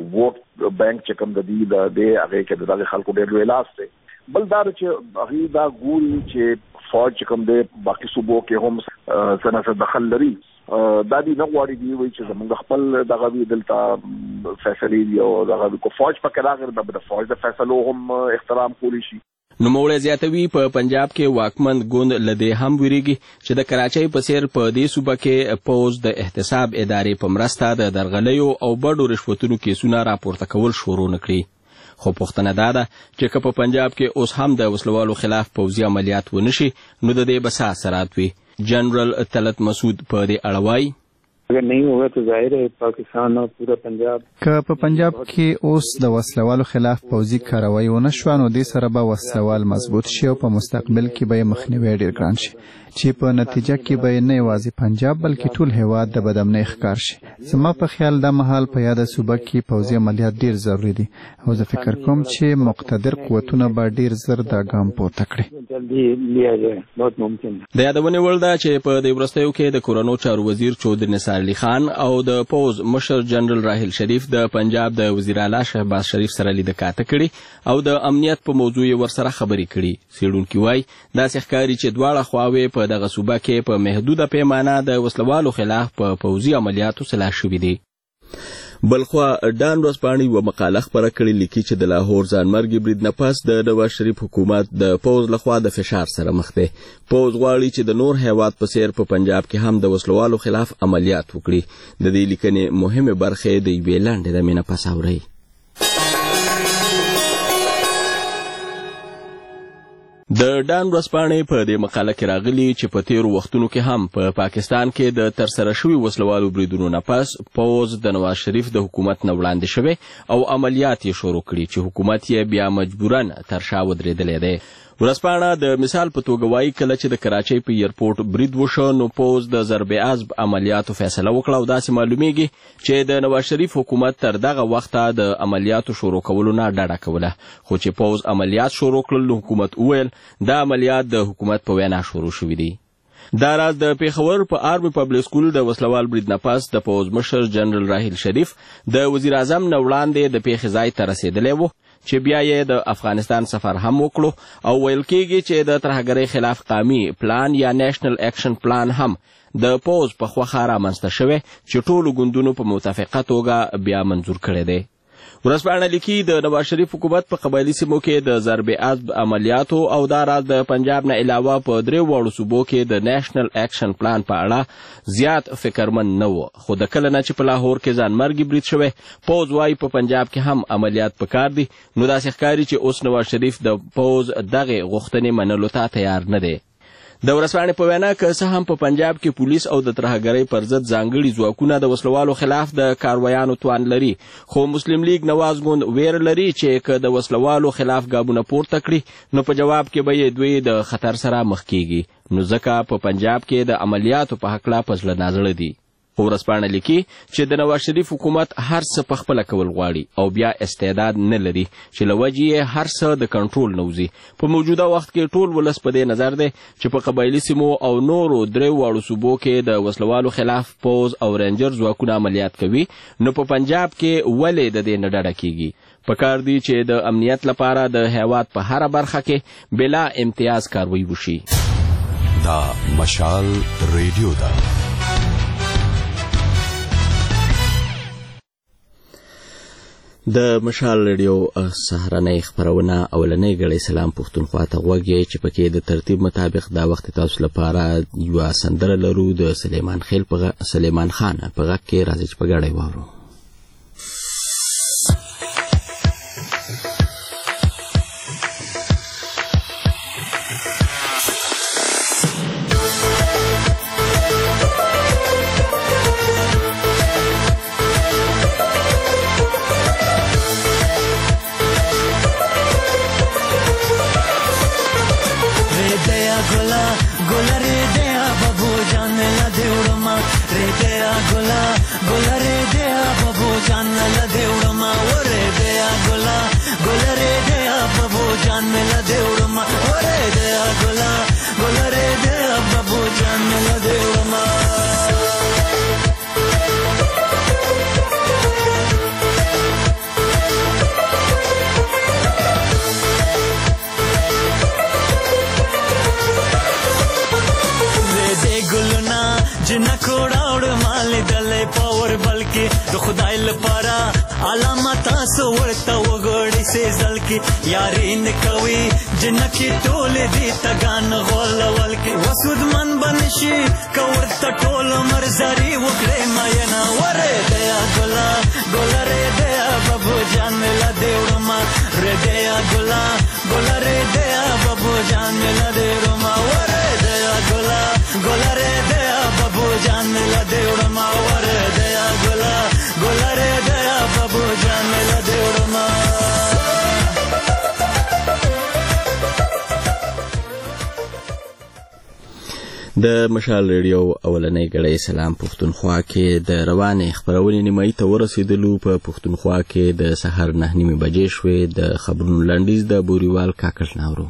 Speaker 7: ووټ بانک چې کوم د دې د دې هغه کې د خلکو ډېر لوی لاس دی. بل دا چې هغه دا ګوري چې فوج کوم دی باقي صوبو کې هم څنګه دخل لري دا دی نه غواړي دی وایي چې زموږ خپل دغه وی دلته فیصلې دی او دغه کو فوج پکې راغلی د فوج د فیصلو هم احترام کولی شي.
Speaker 1: نوموړی زیاتوي په پنجاب کې واکمن ګوند له دې هم ویریږي چې د کراچۍ په څیر په دې صوبه کې پوز د احتساب ادارې په مرسته د درغلیو او بډو رشوتونو کیسونه راپورته کول شروع نه کړي. خو پوښتنه دا ده چې که په پنجاب کې اوس هم د وسلوالو خلاف پوځي عملیات ونه شي نو د دې به څه اثرات وي. جنرال طلعت مسعود په دې اړه وایي
Speaker 18: अगर नहीं होगा तो जाहिर है पाकिस्तान और पूरा पंजाब
Speaker 10: که په پنجاب کې اوس د وسلوالو خلاف پوځي کاروایی ونه شوه نو دې سره به وسلوال مضبوط شي او په مستقبل کې به یې مخنیوی ډېر ګران شي چې په نتیجه کې به نه یوازې پنجاب بلکې ټول هیواد د بدامنۍ ښکار شي. زما په خیال دا مهال په یاده صوبه کې پوځي عملیات ډېر ضروري دي او زه فکر کوم چې مقتدر قوتونه به ډېر زر دا ګام پورته کړي.
Speaker 1: د یادونې وړ ده چې په دې وروستیو کې د کورونو چارو وزیر چودري نثار علي خان او د پوز مشر جنرال راحل شریف د پنجاب د وزیر اعلی شهباز شریف سره لیدنه کاته کړي او د امنیت په موضوع یې ورسره خبرې کړي. څېړونکي وایي داسې ښکاري چې دواړه خواوې په دغه صوبه کې په محدوده پیمانه د وسلوالو خلاف په پوځي عملیاتو سلا شوي دي. بلخوا ډان ورځپاڼې یوه مقاله خپره کړې لیکي چې د لاهور ځانمرګي برید نه پس د نواز شریف حکومت د پوځ لخوا د فشار سره مخ دی. پوځ غواړي چې د نور هیواد په څیر په پنجاب کې هم د وسلوالو خلاف عملیات وکړي. د دې لیکنې مهمې برخې د یوې لنډې دمې نه پس اورئ. د ډان ورځپاڼې په دې مقاله کې راغلي چې په تیرو وختونو کې هم په پا پاکستان کې د ترسره شوي وسلوالو بریدونو نه پس پوځ د نواز شریف د حکومت نه وړاندې شوی او عملیات یې شروع کړي چې حکومت یې بیا مجبوراً تر شا ودرېدلی دی. ورځپاڼه د مثال په توګه وایي کله چې د کراچۍ په ایرپورټ برید وشو نو پوځ د ضرب عضب عملیاتو فیصله وکړه او داسې معلومیږي چې د نواز شریف حکومت تر دغه وخته د عملیاتو شروع کولو نه ډډه کوله خو چې پوځ عملیات شروع کړل نو حکومت وویل دا عملیات د حکومت په وینا شروع شوي دي. دا راز د پیښور په آرمی پبلک سکول د وسلوال برید نه پس د پوځ مشر جنرال راحل شریف د وزیر اعظم نه وړاندې د پیښې ځای ته رسېدلی و چې بیا یې د افغانستان سفر هم وکړو او ویل کېږي چې د ترهګرۍ خلاف قومي پلان یا نیشنل اکشن پلان هم د پوځ په خوښه رامنځته شوی چې ټولو ګوندونو په متفقه توګه بیا منظور کړی دی. ورځپاڼه لیکي د نواز شریف حکومت په قبایلي سیمو کې د ضرب عضب عملیاتو او دا راز د پنجاب نه علاوه په درې واړو صوبو کې د نیشنل اکشن پلان په اړه زیات فکرمند نه و خو د کله نه چې په لاهور کې ځانمرګي برید شوی پوځ وایي په پنجاب کې هم عملیات پکار دي نو داسې ښکاري چې اوس نواز شریف د پوځ دغې غوښتنې منلو ته تیار نه دی. د ورځپاڼې په وینا که څه هم په پنجاب کې پولیس او د ترهګرۍ پر ضد ځانګړي ځواکونه د وسلوالو خلاف د کاروایانو توان لري خو مسلم لیگ نواز ګوند ویره لري چې که د وسلوالو خلاف ګامونه پورته کړي نو په جواب کې به یې دوی د خطر سره مخ کیږي نو ځکه په پنجاب کې د عملیاتو په هکله په زړه نازړه دي. ورځپاڼه لیکي چې د نواز شریف حکومت هر څه په خپله کول غواړي او بیا استعداد نه لري چې له وجې یې هر څه د کنټرول نه وځي. په موجوده وخت کې ټول ولس په دې نظر دی چې په قبایلي سیمو او نورو درې واړو صوبو کې د وسلوالو خلاف پوځ او رینجر ځواکونه عملیات کوي نو په پنجاب کې ولې د دې نه ډډه کیږي. پکار دی چې د امنیت لپاره د هیواد په هره برخه کې بلا امتیاز کاروي وشي.
Speaker 5: دا مشال ریډیو ده.
Speaker 1: د مشال ریډیو سهارنۍ خپرونه اولنۍ ګړۍ سلام پښتونخوا ته غوږ یې چې پکې د ترتیب مطابق دا وخت تاسو لپاره یوه سندره لرو د سلیمان خیل په سلیمان خان په غږ کې راځي چې په ګډه یې واورو.
Speaker 19: یارین کوي جنکی ټول دي تگان غول ولکه وسود من بنشي کور ته ټول مرزري وکړې ماینا وره دیا ګلا ګلا رې دیا بابو جان لا دیورما رې دیا ګلا ګلا رې دیا بابو جان لا دیورما وره دیا ګلا ګلا رې دیا بابو جان لا دیورما وره
Speaker 1: د مشال ریډیو اولنۍ ګړۍ سلام پښتونخوا کې د روانې خپرونې نیمایي ته ورسېدلو. په پښتونخوا کې د سهار نه نیمې بجې شوې. د خبرونو لنډیز د بوریوال کاکړ ناورو.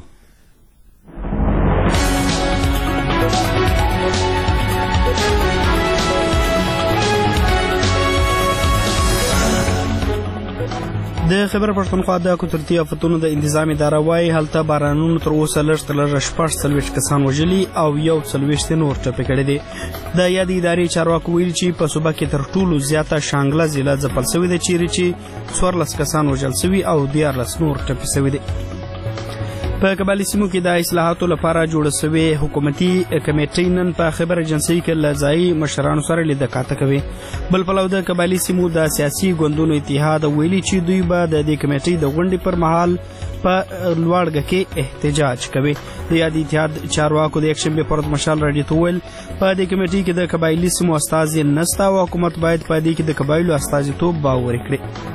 Speaker 2: د خیبر پښتونخوا د قدرتي آفتونو د انتظام اداره وايي هلته بارانونو تر اوسه لږ تر لږه شپږ څلوېښت کسان وژلي او یو څلوېښت نور ټپي کړي دي. د یادې ادارې چارواکو ویلي چې په صوبه کې تر ټولو زیاته شانګله ضلع ځپل سوې ده، چیرې چې څوارلس کسان وژل سوي او دیارلس نور ټپي سوي دي. په قبایلي سیمو کې د اصلاحاتو لپاره جوړه سوې حکومتي کمیټې نن په خبر ایجنسۍ کې له ځایي مشرانو سره لیده کاته کوي. بل پلو د قبایلي سیمو د سیاسي ګوندونو اتحاد ویلي چې دوی به د دې کمیټې د غونډې پر مهال په لوړګه کې احتجاج کوي. د یادې اتحاد چارواکو د یکشنبې پر ورځ مشال راډیو ته وویل په دې کمیټې کې د قبایلي سیمو استازي نشته او حکومت باید په دې کې د قبایلو استازیتوب باور کړي.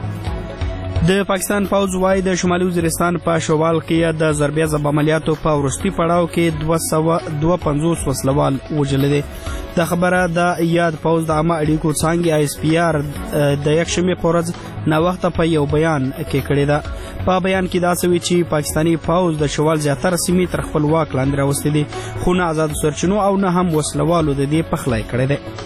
Speaker 2: د پاکستان پوځ وايي د شمالي وزیرستان په شوال کې د ضربې ضرب عملیاتو په وروستي پړاو کې دوه سوه دوه پنځوس وسلوال وژلي دي. دا خبره د یاد پوځ د عامه اړیکو څانګې آی اس پی آر د یکشنبې په ورځ ناوخته په یو بیان کې کړې ده. په بیان کې دا سوي چې پاکستاني پوځ د شوال زیاتره سیمې تر خپل واک لاندې راوستې دي، خو نه آزادو سرچینو او نه هم وسلوالو د دې پخلی کړی دی.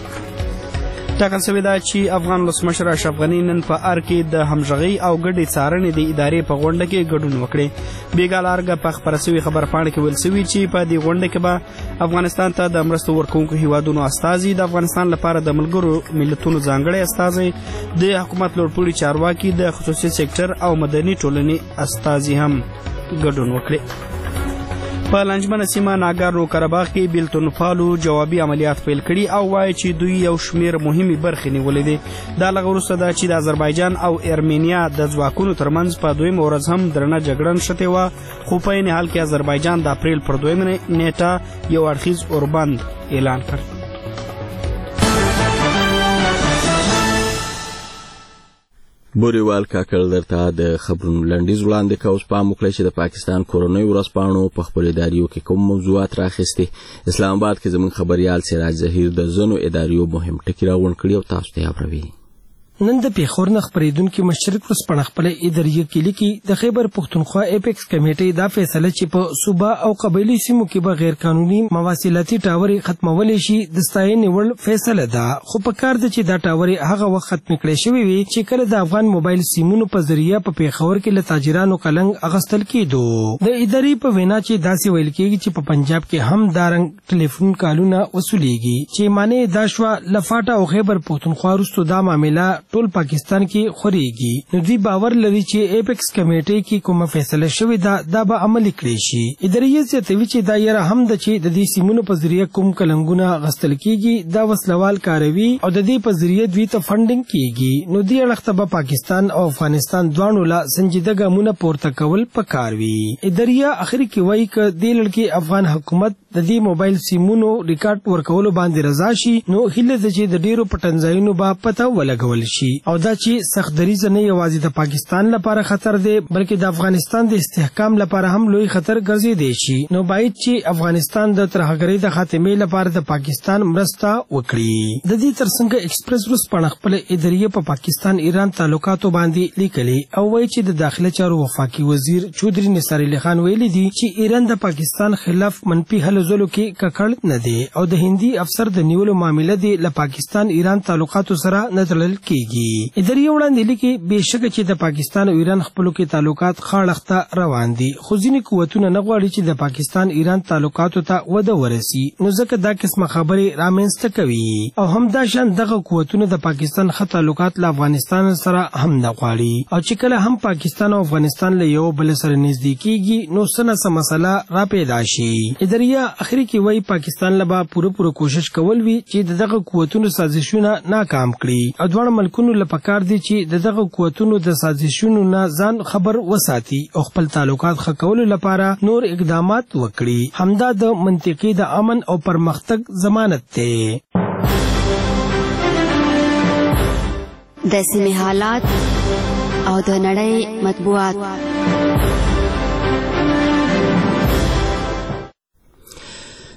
Speaker 2: ټاکل شوې ده چې افغان ولسمشر اشرف غني نن په ار کې د همغږۍ او ګډې څارنې د ادارې په غونډه کې ګډون وکړي. بیګا لارګه په خپره سوي خبرپاڼه کې ویل سوي چې په دې غونډه کې به افغانستان ته د مرستو ورکوونکو هیوادونو استازي، د افغانستان لپاره د ملګرو ملتونو ځانګړی استازي، د حکومت لوړپوړي چارواکي، د خصوصي سکتر او مدني ټولنې استازي هم ګډون وکړي. په لنجمنه سیمه ناګارنو قرهباغ کې بیلتونپالو جوابي عملیات پیل کړي او وایي چې دوی یو شمیر مهمې برخې نیولې دي. دا لږ وروسته ده چې د آذربایجان او ارمینیا د ځواکونو ترمنځ په دویمه ورځ هم درنه جګړه نښتې وه، خو په عین حال کې آذربایجان د اپریل پر دویمه نیټه یو اړخیز اوربند اعلان کړ.
Speaker 1: بوریوال کاکړ درته د خبرونو لنډیز وړاندې کوي. اوس پام وکړئ چې د پاکستان کورنۍ ورځپاڼو په خپلو اداریو کې کوم موضوعات راخیستي. اسلام آباد کې زموږ خبریال سراج ظهیر د ځینو اداریو مهم ټکي راغونډ کړي او تاسو ته یې اورئ.
Speaker 20: نن د پیښور نه خپرېدونکي مشرق ورځپاڼه خپله اداریه کې لیکي د خیبر پښتونخوا اپیکس کمیټې دا فیصله چې په صوبه او قبایلي سیمو کې به غیر قانوني مواصلاتي ټاورې ختمولی شي د ستاینې وړ فیصله ده، خو په کار ده چې دا ټاورې هغه وخت ختمې کړې شوې وي چې کله د افغان موبایل سیمونو په ذریعه په پیښور کې له تاجرانو کلنګ اخیستل کېدو. د ادارې په وینا چې داسې ویل کېږي چې په پنجاب کې هم دارنګ ټلیفون کالونه وصولیږي، چې معنی دا شوه له فاټا او خیبر پښتونخوا وروسته دا معامله ټول پاکستان کې خوريږي. نو دوی باور لري چې اپیکس کمیټې کې کومه فیصله شوې ده دا به عملي کړي شي. ادارې زیاتوي چې دا یره هم ده چې د دې سیمونو په ذریعه کوم کلنګونه غستل کېږي دا وسلوال کاروي او د دې په ذریعه دوی ته فنډینګ کېږي. نو دې اړخ ته به پاکستان او افغانستان دواړو له سنجیده ګامونه پورته کول پکار وي. ادارې اخر کې وایي چې دې لړ افغان حکومت د دې موبایل سیمونو ریکارډ ورکولو باندې رضا شي، نو هیله ده چې د ډیرو پټنځایونو به پته ولګول شي او دا چې سخت دریځ نه یوازې د پاکستان لپاره خطر دی بلکې د افغانستان د استحکام لپاره هم لوی خطر ګرځېدی شي. نو باید چې افغانستان د ترهګرۍ د خاتمې لپاره د پاکستان مرسته وکړي. د دې ترڅنګ ایکسپریس ورځپاڼه خپل ادارې په پاکستان ایران تعلقاتو باندې لیکلي او وایي چې د داخله چارو وفاقي وزیر چودري نثار علي خان ویلي دي چې ایران د پاکستان خلاف منفي هلو ځلو کې ککړ نه دی او د هندي افسر د نیولو معامله دی له پاکستان ایران تعلقاتو سره نه تړل کېږي. ادارې وړاندې لیکي بېشکه چې د پاکستان او ایران خپلو کې تعلقات خاړخته روان دي، خو ځینې قوتونه نه غواړي چې د پاکستان ایران تعلقاتو ته وده ورسي، نو ځکه دا قسمه خبرې رامنځته کوي. او همداشان دغه قوتونه د پاکستان ښه تعلقات له افغانستان سره هم نه غواړي او چې کله هم پاکستان او افغانستان له یو بل سره نږدې کېږي نو څه نه څه مسله را پیدا شي. ادارې اخري کې وایي پاکستان له به پوره پوره کوشش کول وي چې د دغه قوتونو سازشونه ناکام کړي او دواړه ملکونو له پکار دي چې د دغه قوتونو د سازشونو نه ځان خبر وساتي او خپل تعلقات ښه کولو لپاره نور اقدامات وکړي. همدا د منطقې د امن او پرمختګ ضمانت دی.
Speaker 11: د سیمې حالات او د نړۍ مطبوعات.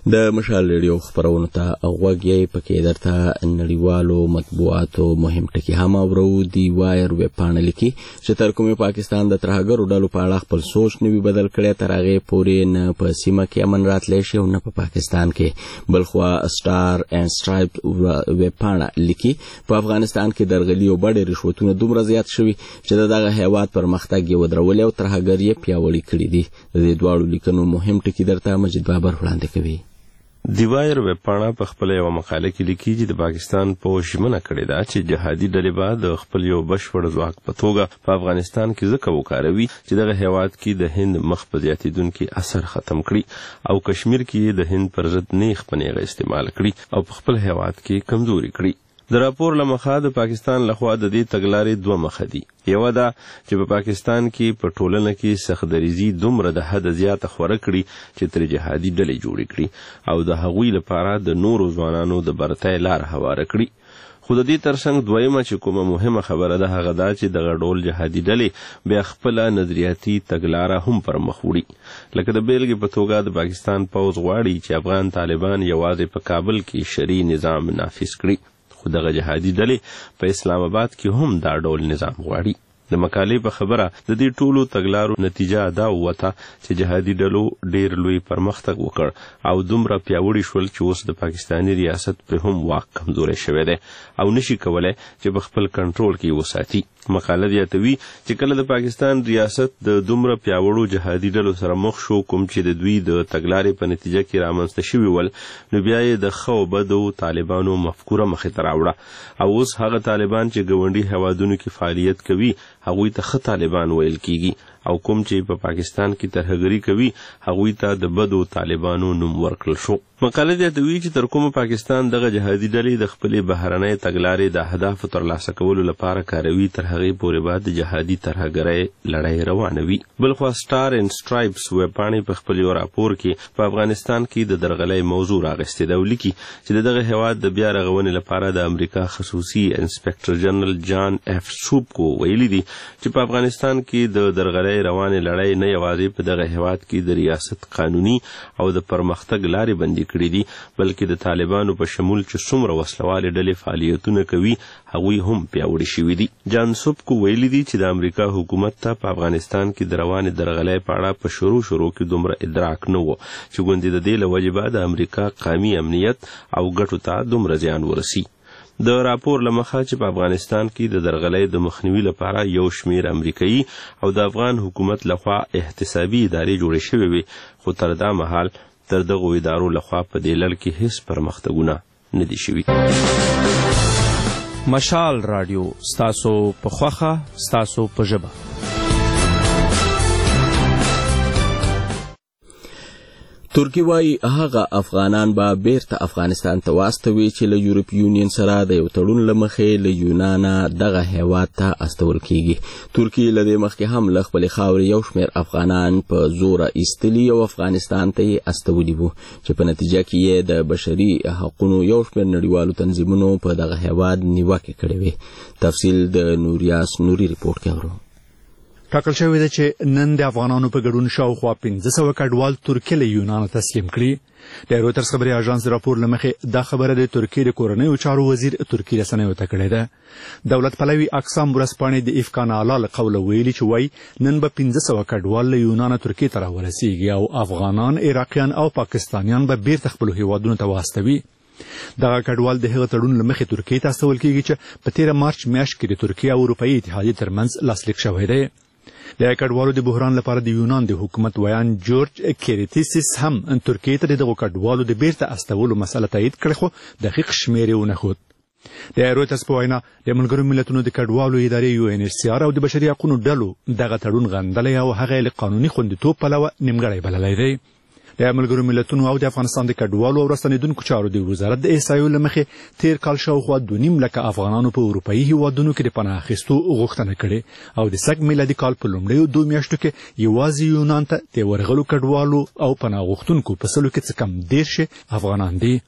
Speaker 1: د مشال ریډیو خبرونو ته غوږ یې پکې درته نړیوالو مطبوعاتو مهم ټکي هم اورو. دی وایر ویب پاڼه لیکي چې تر کومې پاکستان د ترهګرو ډلو په اړه خپل سوچ نه وي بدل کړی تر هغې پورې نه په سیمه کې امن راتلی شي او نه په پاکستان کې. بلخوا سټار اینډ سټرایپ ویب پاڼه لیکي په افغانستان کې درغلي او بډې رشوتونه دومره زیات شوي چې د دغه هیواد پرمختګ یې ودرولی او ترهګر یې پیاوړي کړي دي. د دې دواړو لیکنو مهم ټکي درته مجید بابر وړاندې کوي.
Speaker 21: دیوایر ویب پاڼه په خپل یو مقاله کې لیکي چې د پاکستان پوځ ژمنه کړې ده چې جهادي ډلې به د خپل یو بشپړ ځواک په توګه په افغانستان کې ځکه وکاروي چې دغه هیواد کې د هند مخ په زیاتېدونکي اثر ختم کړي او کشمیر کې د هند پر ضد نیغ په نیغه استعمال کړي او په خپل هیواد کې کمزوري کړي. د راپور له مخه د پاکستان لخوا د دې تګلارې دوه مخه دي. یوه دا چې په پاکستان کې په ټولنه کې سختدریزي دومره د حد زیاته خوره کړي چې تر جهادي ډلې جوړې کړي او د هغوی لپاره د نورو ځوانانو د برتۍ لار هواره کړي. خو د دې ترڅنګ دویمه چې کومه مهمه خبره ده هغه دا چې دغه ډول جهادي ډلې بیا خپله نظریاتي تګلاره هم پر مخ وړي. لکه د بیلګې په توګه د پاکستان پوځ غواړي چې افغان طالبان یوازې په کابل کې شرعي نظام نافذ کړي، خو دغه جهادي ډلې په اسلام آباد کې هم دا ډول نظام غواړي. د مقالې په خبره د دې ټولو تګلارو نتیجه دا وته چې جهادي ډلو ډیر لوی پرمختګ وکړ او دومره پیاوړي شول چې اوس د پاکستاني ریاست په هم واک کمزوری شوی دی او نشي کولای چې په خپل کنټرول کې وساتي. مقاله زیاتوي چې کله د پاکستان ریاست د دومره پیاوړو جهادي ډلو سره مخ شو کوم چې د دوی د تګلارې په نتیجه کې رامنځته شوي ول، نو بیا یې د ښه او بدو طالبانو مفکوره مخې ته راوړه او اوس هغه طالبان چې ګاونډي هیوادونو کې فعالیت کوي هغوی ته ښه طالبان ویل کیږي او کوم چې په پاکستان کې ترهګري کوي هغوی ته د بدو طالبانو نوم ورکړل شو. مقاله زیاتوي چې تر کومه پاکستان دغه جهادي ډلې د خپلې بهرنۍ تګلارې د اهدافو ترلاسه کولو لپاره کاروي تر هغې پورې به د جهادي ترهګرۍ لړۍ روانه وي. بلخوا سټار اینډ سټرایپس ویبپاڼې په خپل یو راپور کې په افغانستان کې د درغلۍ موضوع راغستې ده او لیکي چې د دغه هیواد د بیا رغونې لپاره د امریکا خصوصي انسپکټر جنرال جان اف سوبکو ویلي دي چې په افغانستان کې د درغلۍ روانې لړۍ نه یوازې په دغه هیواد کې د ریاست قانوني او د پرمختګ لارې بندي کړي دي بلکې د طالبانو په شمول چې څومره وسلوالې ډلې فعالیتونه کوي هغوی هم پیاوړي شوي دي. جان سوبکو ویلي دي چې د امریکا حکومت ته په افغانستان کې د روانې درغلۍ په اړه په شروع شروع کې دومره ادراک نه و چې ګوندې د دې له وجې به د امریکا قومي امنیت او ګټو ته دومره زیان ورسي. د راپور له مخه چې په افغانستان کې د درغلۍ د مخنیوي لپاره یو شمیر امریکایي او د افغان حکومت لخوا احتسابي ادارې جوړې شوې وي، خو تر دا مهال تر دغو ادارو لخوا په دې لړ کې هیڅ پرمختګونه نه دي شوي.
Speaker 16: مشال رادیو ستاسو په خوښه ستاسو په ژبه.
Speaker 1: ترکی وایي هغه افغانان به بیرته افغانستان ته واستوي چې له یورپ یونین سره د یو تړون له مخې له یونانه دغه هیواد ته استول کیږي. ترکی له دې مخکې هم له خپلې خاورې یو شمېر افغانان په زوره ایستلي او افغانستان ته یې استولي وو چې په نتیجه کې یې د بشري حقونو یو شمېر نړیوالو تنظیمونو په دغه هیواد نیوکې کړې وې. تفصیل د نوریاس نوري ریپورټ کې اورو.
Speaker 22: ټاکل شوې ده چې نن د افغانانو په ګډون شاوخوا پنځه سوه کډوال ترکیې له یونانه تسلیم کړي. د رویټرز خبري اژانس راپور له مخې دا خبره د ترکیې د کورنیو چارو وزیر ترکیې رسنیو ته کړې ده. دولت پلوي اقسام ورځپاڼې د افکان اعلی له قوله ویلي چې وایي نن به پنځه سوه کډوال له یونانه ترکیې ته راورسیږي او افغانان، عراقیان او پاکستانیان به بیرته خپلو هیوادونو ته واستوي. دغه کډوال د هغه تړون له مخې ترکیې ته استول کیږي چې په تیره مارچ میاشت کې د ترکیې او اروپایي اتحادیې ترمنځ لاسلیک شوی دی. د کډوالو د بحران لپاره د یونان د حکومت ویان جورج کیریتیسیس هم ترکیې ته دغه کډوالو د بیرته استولو مسله تایید کړې خو دقیق شمېر یې ونه ښود. د رویټرز په وینا د ملګرو ملتونو د کډوالو ادارې یو ان ایچ سی آر او د بشري حقوقو ډلو دغه تړون غندلی او هغه له قانوني خوندیتوب پلوه نیمګړی بللی دی. د ملګرو ملتونو او د افغانستان د کډوالو او راستنیدونکو چارو د وزارت د احصایو له مخې تیر کال شاوخوا دوه نیم لکه افغانانو په اروپایي هیوادونو کې د پناه اخیستو غوښتنه کړې او د سږ میلادي کال په لومړیو دوه میاشتو کې یوازې یونان ته د ورغلو کډوالو او پناه غوښتونکو په سلو کې څه کم دېرش افغانان دي.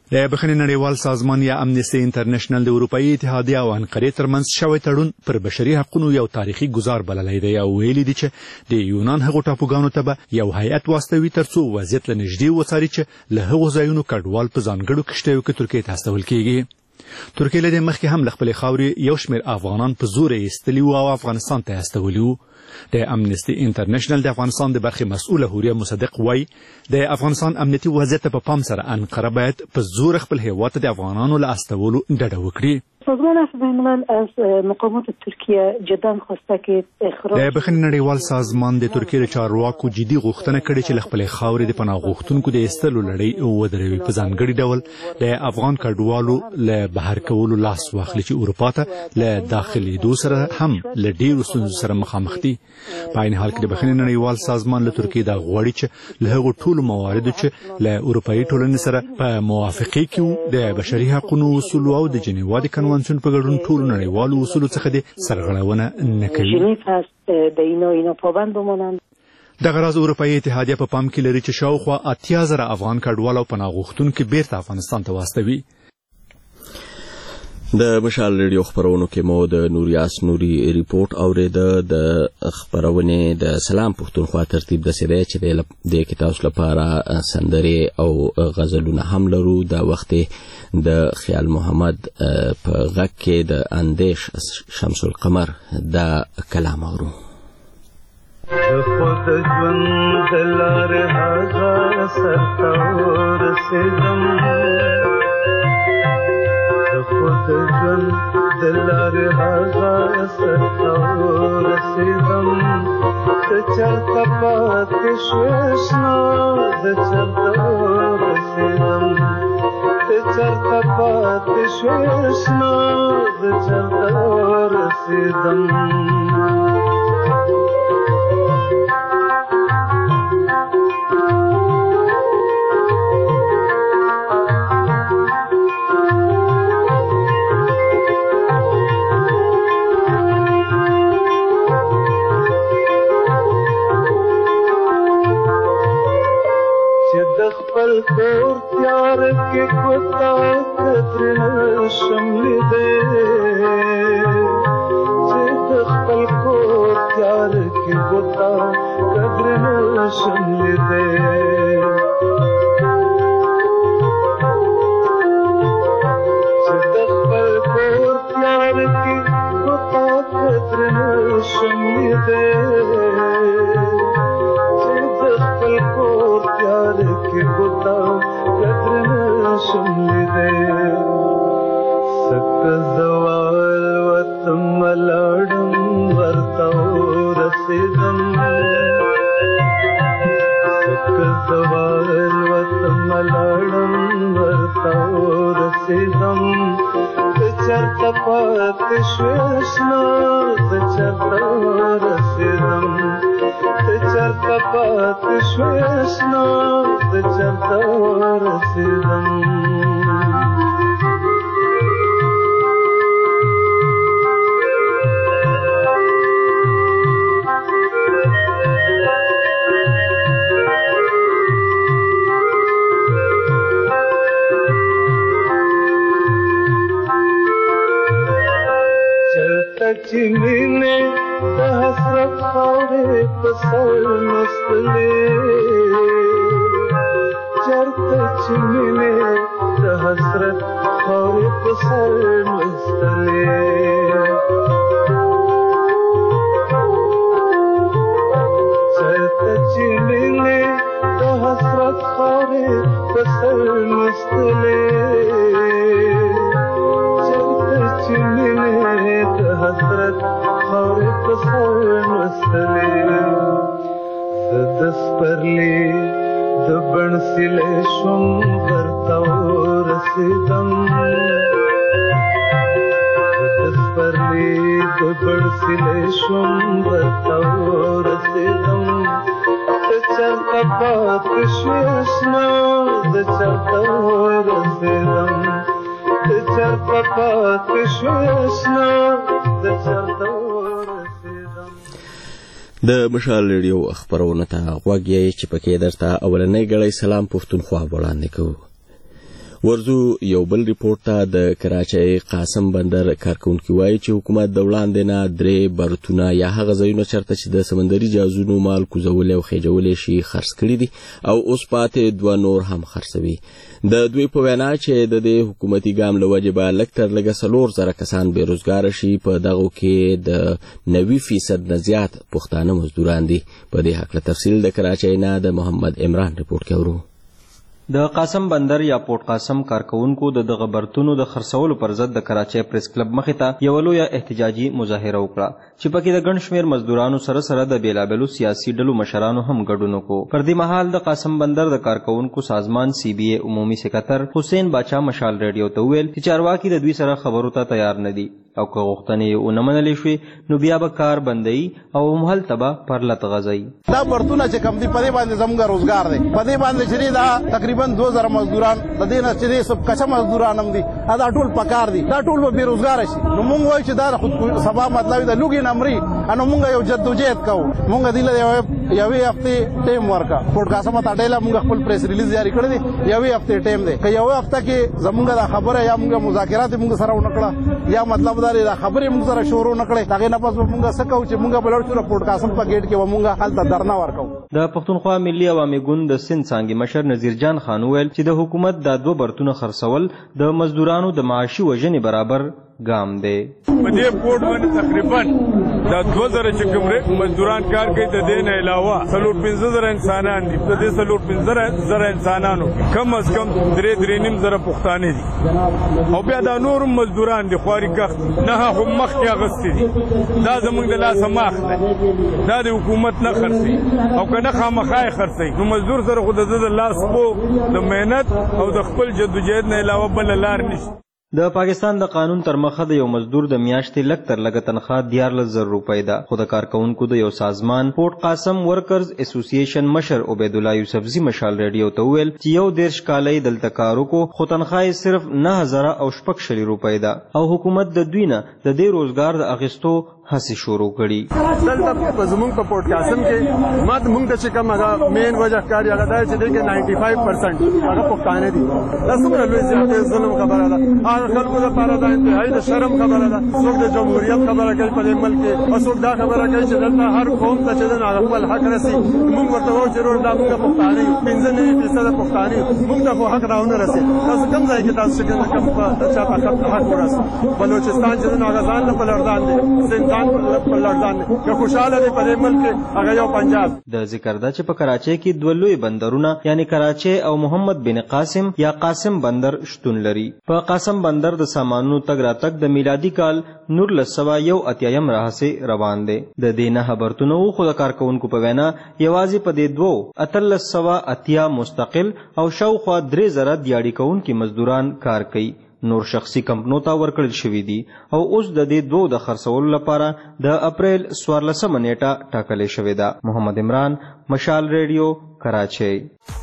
Speaker 22: د بخښنې نړیوال سازمان یا امنیستي انټرنیشنل د اروپایي اتحادیې او انقرې ترمنځ شوی تړون پر بشري حقونو یو تاریخي ګزار بللی دی او ویلي دي چې د یونان هغو ټاپوګانو ته به یو هیئت واستوي تر څو وضعیت له نږدې وڅاري چې له هغو ځایونو کډوال په ځانګړو کښتیو کې ترکیې ته استول کیږي. ترکیې له دې مخکې هم له خپلې خاورې یو شمېر افغانان په زور یې ایستلي وو او افغانستان ته یې استولي وو. د امنیستي انټرنیشنل د افغانستان د برخې مسؤله حوریه مصدق وایي د افغانستان امنیتي وضعیت په پام سره انقره باید په زور خپل هیواد ته د افغانانو له استولو ډډه وکړي.
Speaker 3: سازمان عفو بین‌الملل از مقامات ترکیه جدا خواسته که اخراج
Speaker 22: د بخښنې نړیوال سازمان د ترکیې د چارواکو جدي غوښتنه کړې چې له خپلې خاورې د پناه غوښتونکو د ایستلو لړۍ ودروي. په ځانګړي ډول د افغان کډوالو له بهر کولو لاس واخلي چې اروپا ته له داخلېدو سره هم له ډېرو ستونزو سره مخامخ دي. په عین حال کې د بخښنې نړیوال سازمان له ترکیې دا غواړي چې له هغو ټولو مواردو چې له اروپایي ټولنې سره په موافقې کې وو د بشري حقونو اصولو او د جنیوا د کنوانسیون په ګډون ټولو نړیوالو اصولو څخه د سرغړونه نه کوي. دغه راز اروپایي اتحادیه په پام کې لري چې شاوخوا اتیا زره افغان کډوال او پناه غوښتونکي بیرته افغانستان ته واستوي.
Speaker 1: د مشال ریډیو خبرونو کې مو د نوریاس نوري ریپورت اوریده. د خبرونې د سلام پښتونخوا ترتیب داسې دی چې د کې تاسو لپاره سندرې او غزلونه هم لرو. دا وخت د خیال محمد په غږ کې د اندیش شمس القمر دا کلام اورو.
Speaker 4: خود ژوند لار هغه سرتور سیدم خود ژوند دلار هغه سرتور سیدم ته چرته پاتې شوشنا د چرته رسیدم ته چرته پاتې شوشنا د چرته رسیدم کور تیار کې کوتا قدر نشم لیدې چې د خپل کور تیار کې کوتا قدر نشم لیدې چې د خپل کور تیار کې کوتا قدر نشم لیدې چې د خپل کور تیار کې کوتا قدر نشم لیدې سکه زوال وتم لاړم ورته ورسېدم سکه زوال وتم لاړم ورته ورسېدم ته چرته پاتې شوې شنه زه چرته ورسېدم ته چرته پاتې شوې شنه زه چرته ورسېدم چې مینې د حسرت خاورې په سر مستلې چرته چې مینې د حسرت خاورې په سر مستلې چرته چې مینې د حسرت خاورې په سر مستلې چرته چې مینې د حسرت خاورې په سر مستلې زه د سپرلي د بڼ سیلې شوم ورته ورسېدم زه د سپرلي د بڼ سیلې شوم ورته ورسېدم ته چرته پاتې شوې شنه زه چرته ورسېدم ته چرته پاتې شوې شنه زه چرته
Speaker 1: د مشال ریډیو خبرونه ته غوږ یې چې پکې درته اولنۍ ګړۍ سلام پښتونخوا وړاندې کوو. ورزو یو بل ریپورت ته د کراچۍ قاسم بندر کارکونکي وایي چې حکومت د وړاندې نه درې برتونه یا هغه ځایونه چېرته چې د سمندري جهازونو مال کوزولی او خیجولی شي خرڅ کړي دي او اوس پاتې دوه نور هم خرڅوي. د دوی په وینا چې د دې حکومتي ګام له وجې به لږ تر لږه څلور زره کسان بېروزګاره شي. په دغو کې د نوي فیصد نه زیات پښتانه مزدوران دي. په دې هکله تفصیل د کراچۍ نه د محمد عمران ریپورټ کې اورو.
Speaker 9: د قاسم بندر یا پورت قاسم کارکونکو د دغه برتونو د خرڅولو پر ضد د کراچۍ پریس کلب مخې ته یوه لویه احتجاجي مظاهره وکړه چې پکې د ګڼ شمېر مزدورانو سره سره د بېلابېلو سیاسي ډلو مشرانو هم ګډون وکړو. پر دې مهال د قاسم بندر د کارکونکو سازمان سی بي اے عمومي سکتر حسین باچا مشال ریډیو ته وویل چې چارواکي د دوی سره خبرو ته تیار نه دي او که غوښتنې یې ونه منلې شوې نو بیا به کار بندوي او همهلته به پرلت غځوي.
Speaker 12: دا برتونه چې کوم دي په دې باندې زموږ روزګار دی. په دې باندې چې دا تقریبا دوه زره مزدوران د دې نه چې سب کچه مزدوران هم دي دا ټول پکار دي. دا ټول به بېروزګاره شي. نو موږ وایو چې دا د خود سبا مطلب د لوګي نمري نو موږ یو جدوجہد کوو. موږ دې له یوې هفتې ټیم ورکا پورت قاسم ته ډیلا موږ خپل پریس ریلیز جاری کړی دی. یوې هفتې ټیم دی. که یوې هفته کې زموږ دا خبره یا موږ مذاکرات موږ سره ونکړه یا مطلب دا خبرې موږ سره شروع نکړې هغې نه پس به موږ څه کوو چې موږ به لاړ شو پورت قاسم په ګیټ کې به موږ هلته درنه ورکوو.
Speaker 9: د پښتونخوا ملي عوامي ګوند د سند څانګې مشر نذیر جان خان وویل چې د حکومت دا دوه برتونه خرڅول د مزدورانو د معاشي وژنې برابر ګام دی.
Speaker 23: په دې پورت باندې تقریبا دا دوه زره چې کوم مزدوران کار کوي د دې نه علاوه څلور پنځه زره انسانان دي. په دې څلور پنځه زره انسانانو کم از کم درې درې نیم زره پښتانه دي او بیا دا نور مزدوران دي خواري کښت نه هم مخکې اغوستي دي. دا زموږ د لاسه ماخ دی. دا د حکومت نه خرڅي او که نه خامخا یې خرڅوي نو مزدور سره خو د ده د لاس پو د محنت او د خپل جدوجہد نه علاوه بله لار نشته.
Speaker 9: د پاکستان د قانون تر مخه د یو مزدور د میاشتې لږ تر لږه تنخواه دیارلس زره روپۍ ده. خو د کارکونکو د یو سازمان پورت قاسم ورکرز اسوسییشن مشر عبیدالله یوسفزي مشال ریډیو ته وویل چې یو دېرش کاله یې دلته کار وکړو خو تنخواه یې صرف نه زره او شپږ شلي روپۍ ده او حکومت د دوی نه د دې روزګار د اخیستو هڅې شروع کړي.
Speaker 24: دلته زموږ په پورت قاسم کې ما ته موږ ته چې کوم هغه مین وجه ښکاري هغه دا چې دی کې نایन्ټي فایو پرسنټ هغه پښتانه دي. دا څومره لوی زیاتې ظلم خبره ده. هغه خلکو لپاره دا انتهایي د شرم خبره ده. څوک د جمهوریت خبره کوي په دې ملک کې او څوک دا خبره کوي چې دلته هر قوم ته چې د هغه خپل حق رسي. موږ ورته وایو چې وروره دا موږ پښتانه یو پنځه نوي فیصده پښتانه یو موږ ته خو حق راونه رسي. تاسو کوم ځای کې تاسو چې کوم په چا په حق ورسي. بلوچستان چې د هغه ځان په لړزان دي زندان په
Speaker 9: د ذکر ده چې په کراچۍ کې دوه لوی بندرونه یعنی کراچۍ او محمد بن قاسم یا قاسم بندر شتون لري. په قاسم بندر د سامانونو تګ راتګ د میلادي کال نولس سوه یو اتیایم راهیسې روان دی. د دې نهه برتونه وو خو د کارکونکو په وینا یوازې په دې دوو اتلس سوه اتیا مستقل او شاوخوا درې زره دیاړي کوونکي مزدوران کار کوي. نور شخصي کمپنو ته ورکړل شوي دي او اوس د دې دوو د خرڅولو لپاره د اپریل څوارلسمه نیټه ټاکلې شوې ده. محمد عمران مشال ریډیو کراچۍ.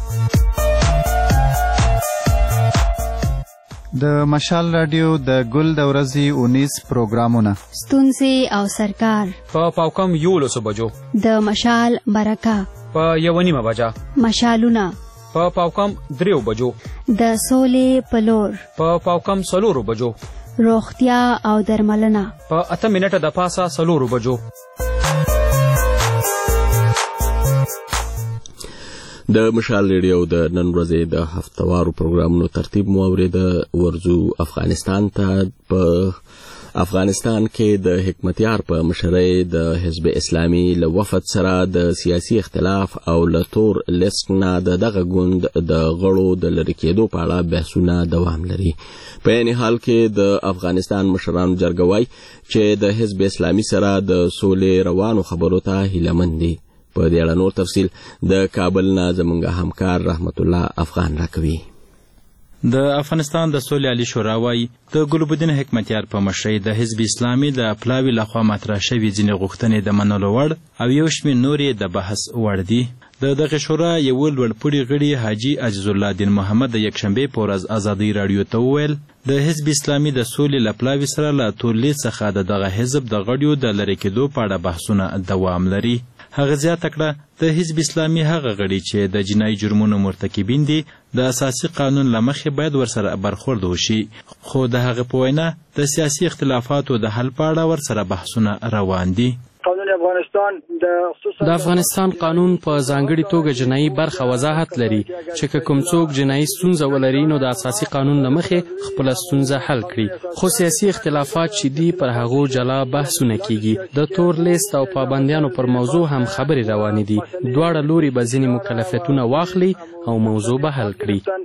Speaker 10: د مشال رادیو د ګل د ورځې اونیس پروګرامونه
Speaker 11: ستونزې او سرکار
Speaker 16: په پاوکم یولسو بجو
Speaker 11: د مشال برکه
Speaker 16: په یوه نیمه بجه
Speaker 11: مشالونه
Speaker 16: په پاوکم دریو بجو
Speaker 11: د سولې پلور
Speaker 16: په پاوکم څلورو بجو
Speaker 11: روغتیا او درملنه
Speaker 16: په اته منټه د پاسه څلورو بجو.
Speaker 1: د مشال ریډیو د نن ورځې د هفتوارو پروګرامونو ترتیب مو اورېده. ورځو افغانستان ته. په افغانستان کې د حکمتیار په مشرۍ د حزب اسلامي له وفد سره د سیاسي اختلاف او له تور لیست نه د دغه ګوند د غړو د لرې کېدو په اړه بحثونه دوام لري. په عین حال کې د افغانستان مشرانو جرګه وایي چې د حزب اسلامي سره د سولې روانو خبرو ته هیلهمند دي. په دې اړه نور تفصیل د کابل نه زموږ همکار رحمت الله افغان راکوي.
Speaker 25: د افغانستان د سولې عالی شورا وایي د ګلبدین حکمتیار په مشرۍ د حزب اسلامي د پلاوي لخوا مطرح شوي ځینې غوښتنې د منلو وړ او یو شمېر نورې د بحث وړ دي. د دغه شورا یو لوړپوړي غړي حاجي عزیز الله دین محمد د یکشنبې په ورځ ازادۍ راډیو ته وویل د حزب اسلامي د سولې له پلاوي سره له تورلید څخه د دغه حزب د غړیو د لرې کېدو په اړه بحثونه دوام لري. هغه زیاته کړه د حزب اسلامي هغه غړي چې د جنایي جرمونو مرتکبین دي د اساسي قانون له مخې باید ورسره برخورد وشي، خو د هغه په وینا د سیاسي اختلافاتو د حل په اړه ورسره بحثونه روان دي.
Speaker 8: قانون افغانستان
Speaker 13: د افغانستان قانون په ځانګړي توګه جنایي برخه وضاحت لري چې که کوم څوک جنایي ستونزه ولري نو د اساسي قانون له مخې خپله ستونزه حل کړي، خو سیاسي اختلافات چې دي پر هغو جلا بحثونه کیږي. د تور لیست او پابندیانو پر موضوع هم خبرې روانې دي، دواړه لوري به ځینې مکلفیتونه واخلي او موضوع به حل کړي.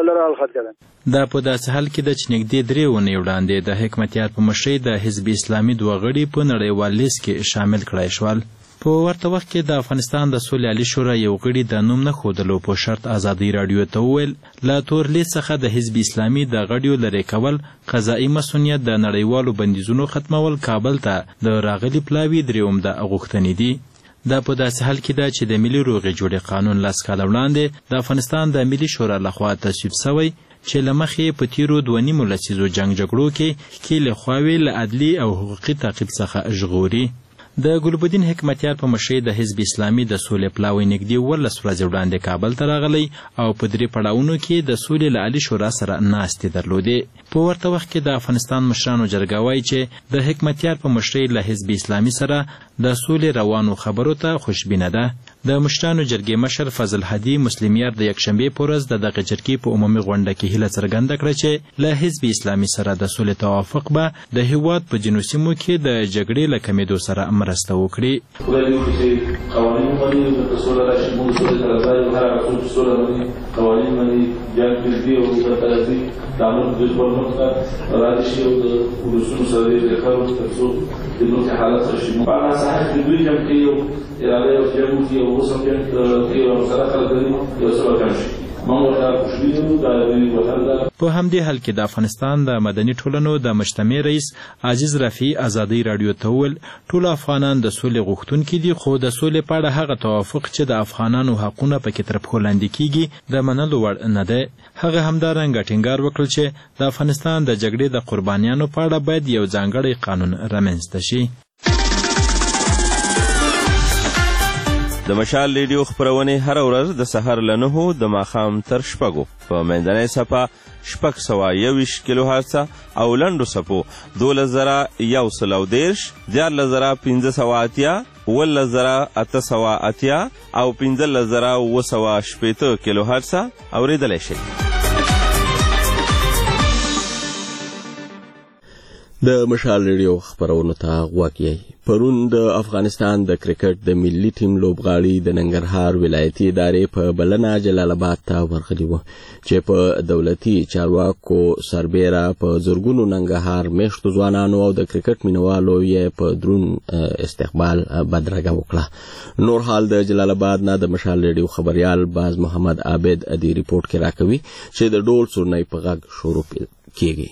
Speaker 25: دا په داسې حال کې ده چې نږدې درې اونۍ وړاندې د حکمتیار په مشرۍ د حزب اسلامي دوه غړي په نړیوال لیست کې شامل کړای شول. په ورته وخت کې د افغانستان د سولې عالي شورا یو غړي د نوم نه ښودلو په شرط ازادۍ راډیو ته وویل له تور لیست څخه د حزب اسلامي د غړیو لرې کول، قضایي مسؤلیت، د نړیوالو بندیزونو ختمول کابل ته د راغلي پلاوي درې عمده غوښتنې دي. دا په داسې حال کې ده چې د ملي روغې جوړې قانون لس کاله وړاندې د افغانستان د ملي شورا لخوا تصویب شوی چې له مخې په تیرو دوه نیمو لسیزو جنګ جګړو کې ښکېلې خواوې له عدلي او حقوقي تعقیب څخه ژغوري. د ګلبدین حکمتیار په مشرۍ د حزب اسلامي د سولې پلاوی نږدې اوولس ورځې وړاندې کابل ته راغلی او په درې پړاوونو کې د سولې له عالي شورا سره ناستې درلودې. په ورته وخت کې د افغانستان مشرانو جرګه وایي چې د حکمتیار په مشرۍ له حزب اسلامي سره د سولې روانو خبرو ته خوشبینه ده. د مشرانو جرګې مشر فضل هدي مسلمیار د یکشنبې په ورځ د دغه جرګې په عمومي غونډه کې هیله څرګنده کړه چې له حزب اسلامي سره د سولې توافق به د هیواد په ځینو سیمو کې د جګړې له کمېدو سره مرسته وکړي.
Speaker 14: خدای دې وکړي چې قوانین ومني، د سوله راشي، موږ سولې ته راځي، هر هغه څوک چې سوله مني، قوانین مني، جنګ پرېږدي او ورته راځي، د امن د ژغورنې څخه رالي شي او د ولسونو سره یې د کار تر څو د نوې حالت څخه شي. په هغه ساحه کې دوی جنګ کوي او اراده او جنګ کوي او اوس هم جنګ کوي او سره خلک کوي یو څه وکړي شي.
Speaker 25: په همدې حال کې د افغانستان د مدني ټولنو د مجتمع رئیس عزیز رفیع ازادۍ راډیو ته وویل ټول افغانان د سولې غوښتونکي دي، خو د سولې په اړه هغه توافق چې د افغانانو حقونه پکې تر پښو لاندې کیږي د منلو وړ نه دی. هغه همدارنګه ټینګار وکړ چې د افغانستان د جګړې د قربانیانو په اړه باید یو ځانګړی قانون رامنځته شي.
Speaker 21: د مشال ریډیو خپرونې هر ورځ د سحر له نهو د ماښام تر شپږو په منځنۍ څپه شپږ سوه یوویشت کیلو هرڅه او لنډو څپو دولس زره یو سل او دېرش، دیارلس زره پنځه سوه اتیا، اوولس زره اته سوه اتیا او پنځلس زره اووه سوه شپېته کیلو هرڅه اورېدلی شئ.
Speaker 1: د مشال ریډیو خپرونو ته غوږ یئ. پرون د افغانستان د کرکټ د ملي ټیم لوبغاړي د ننګرهار ولایتي ادارې په بلنه جلال آباد ته ورغلي وو چې په دولتي چارواکو سربیره په زرګونو ننګرهار میشتو ځوانانو او د کرکټ مینوالو یې په درون استقبال بدرګه وکړه. نور حال د جلال آباد نه د مشال ریډیو خبریال باز محمد عابد ادي ریپورت کې راکوي چې د ډول سورنۍ په غږ شروع کیږي.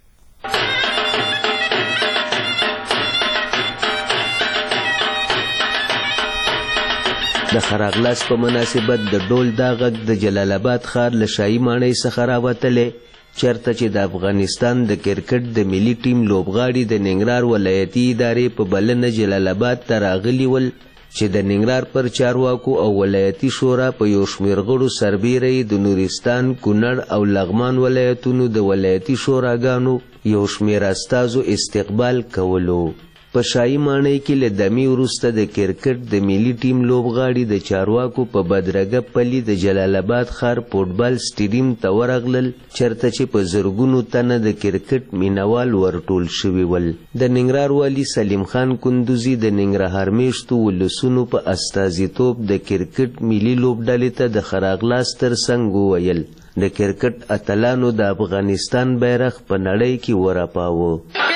Speaker 15: د خراغلاس په مناسبت د ډول دا غږ د جلال آباد ښار له شاهي ماڼۍ څخه راوتلی، چېرته چې د افغانستان د کرکټ د ملي ټیم لوبغاړي د ننګرهار ولایتي ادارې په بلنه جلال آباد ته راغلي ول چې د ننګرهار پر چارواکو او ولایتي شورا په یو شمېر غړو سربیره یې د نورستان، کونړ او لغمان ولایتونو د ولایتي شوراګانو یو شمېر استازو استقبال کولو. په شاهي ماڼۍ کې له دمې وروسته د کرکټ د ملي ټیم لوبغاړي د چارواکو په بدرګه پلي د جلال آباد ښار فوټبال سټیډیم ته ورغلل، چېرته چې په زرګونو تنه د کرکټ مینوال ورټول شوي ول. د ننګرهار والي سلیم خان کندوزي د ننګرهار میشتو ولسونو په استازیتوب د کرکټ ملي لوبډلې ته د ښه راغلاست ترڅنګ وویل د کرکټ اتلانو د افغانستان بیرغ په نړۍ کې ورپاوه.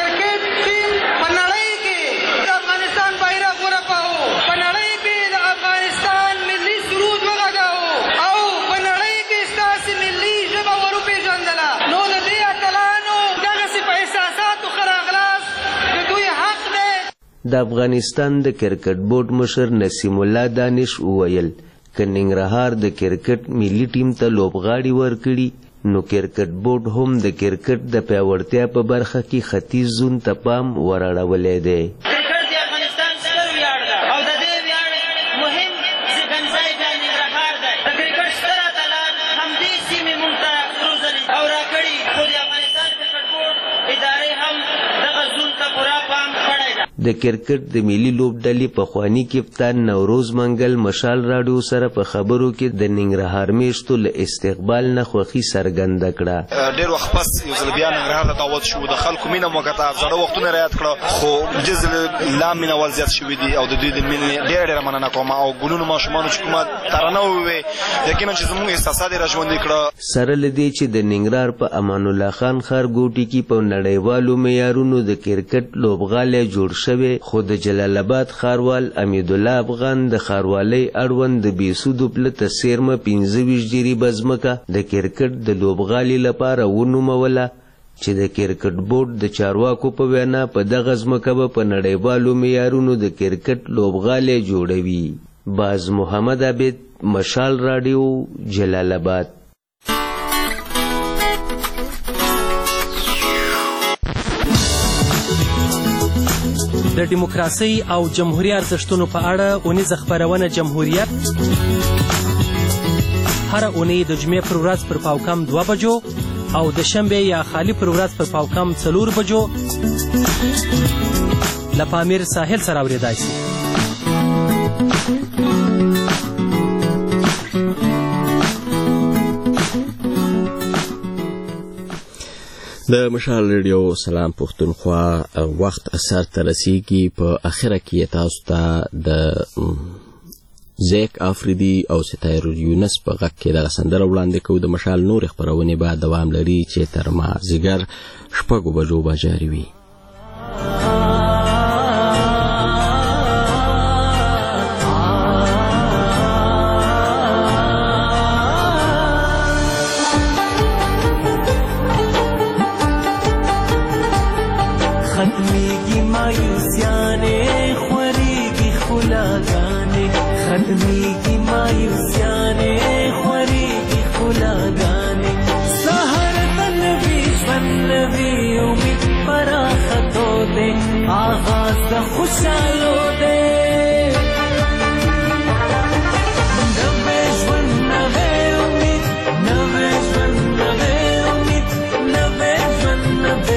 Speaker 15: د افغانستان د کرکټ بورډ مشر نسیم الله دانش وویل که ننګرهار د کرکټ ملي ټیم ته لوبغاړي ورکړي نو کرکټ بورډ هم د کرکټ د پیاوړتیا په برخه کې ختیځ زون ته پام وراړولی دی. کرکټ د افغانستان ستر ویاړ ده او د دې ویاړ د کرکټ د ملي لوبډلې پخوانی کپتان نوروز منګل مشال راډیو سره په خبرو کې د ننګرهار میشتو له استقبال نه خوښي څرګنده کړه.
Speaker 6: ډېر وخت پس یو ځل بیا ننګرهار ته دعوت شو، د خلکو مینه مو وکړه، زړه وختونه رعایت کړه، خو جز لا مینه وال زیات شوي دي او د دوی د مینې ډېره ډېره مننه کوم. او ګلونو ماشومانو چې کومه ترانه وویلې یقینا چې زموږ احساسات یې راژوندي کړه.
Speaker 15: سره له دې چې د ننګرهار په امان الله خان ښارګوټي کې په نړیوالو معیارونو د کرکټ لوبغالی جوړ شوی، خو د جلال آباد ښاروال امیدالله افغان د ښاروالۍ اړوند د بېسودو پلته څیرمه پنځه ویشت جریبه ځمکه د کرکټ د لوبغالي لپاره ونوموله چې د کرکټ بورډ د چارواکو په وینا په دغه ځمکه به په نړیوالو معیارونو د کرکټ لوبغالی جوړوي. باز محمد عابد، مشال راډیو، جلال آباد.
Speaker 7: د دیموکراسۍ او جمهوري ارزښتونو په اړه اونیزه خپرونه جمهوریت هره اونۍ د جمعې پر ورځ پر پاوکم دوه بجو او د شنبې یا خالي پر ورځ پر پاوکم څلور بجو له پامیر ساحل سره اورېدای شي.
Speaker 1: د مشال ریډیو سلام پښتونخوا وخت اثر ته رسیږي. په اخره کې تاسو ته د زیک آفریدي او ستایر یونس په غږ کې دغه سندره وړاندې کوو. د مشال نور خپرونې به دوام لري چې تر مازدیګر شپږو بجو به جاري وي.
Speaker 19: ختمیگی مایوسیانه خوریگی خلاگانه ختمیگی مایوسیانه خوریگی خلاگانه سهر تنوی جوانوی امید پراختو دے آغاز خوشالو دے نوے جوان نوے امید نوے جوان نوے امید نوے جوان نوے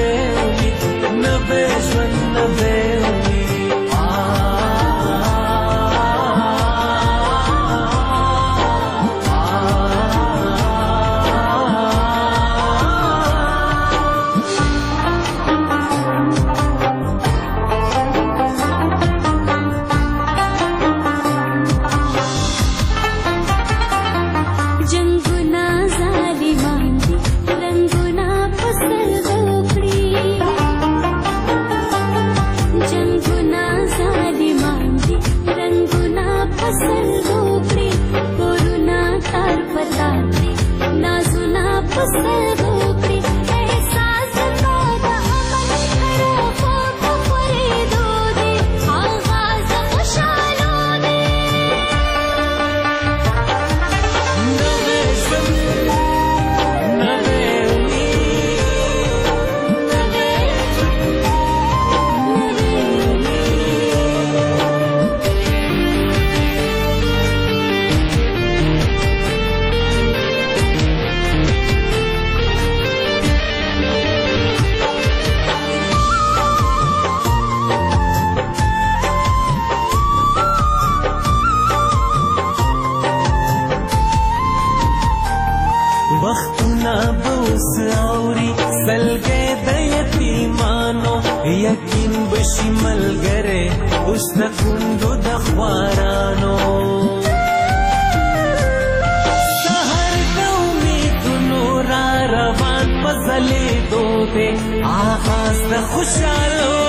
Speaker 19: یقین بشي ملګری اوس د کندو د خوارانو سهار د امیدونو را روان په ځلېدو دی آغاز د خوشحالو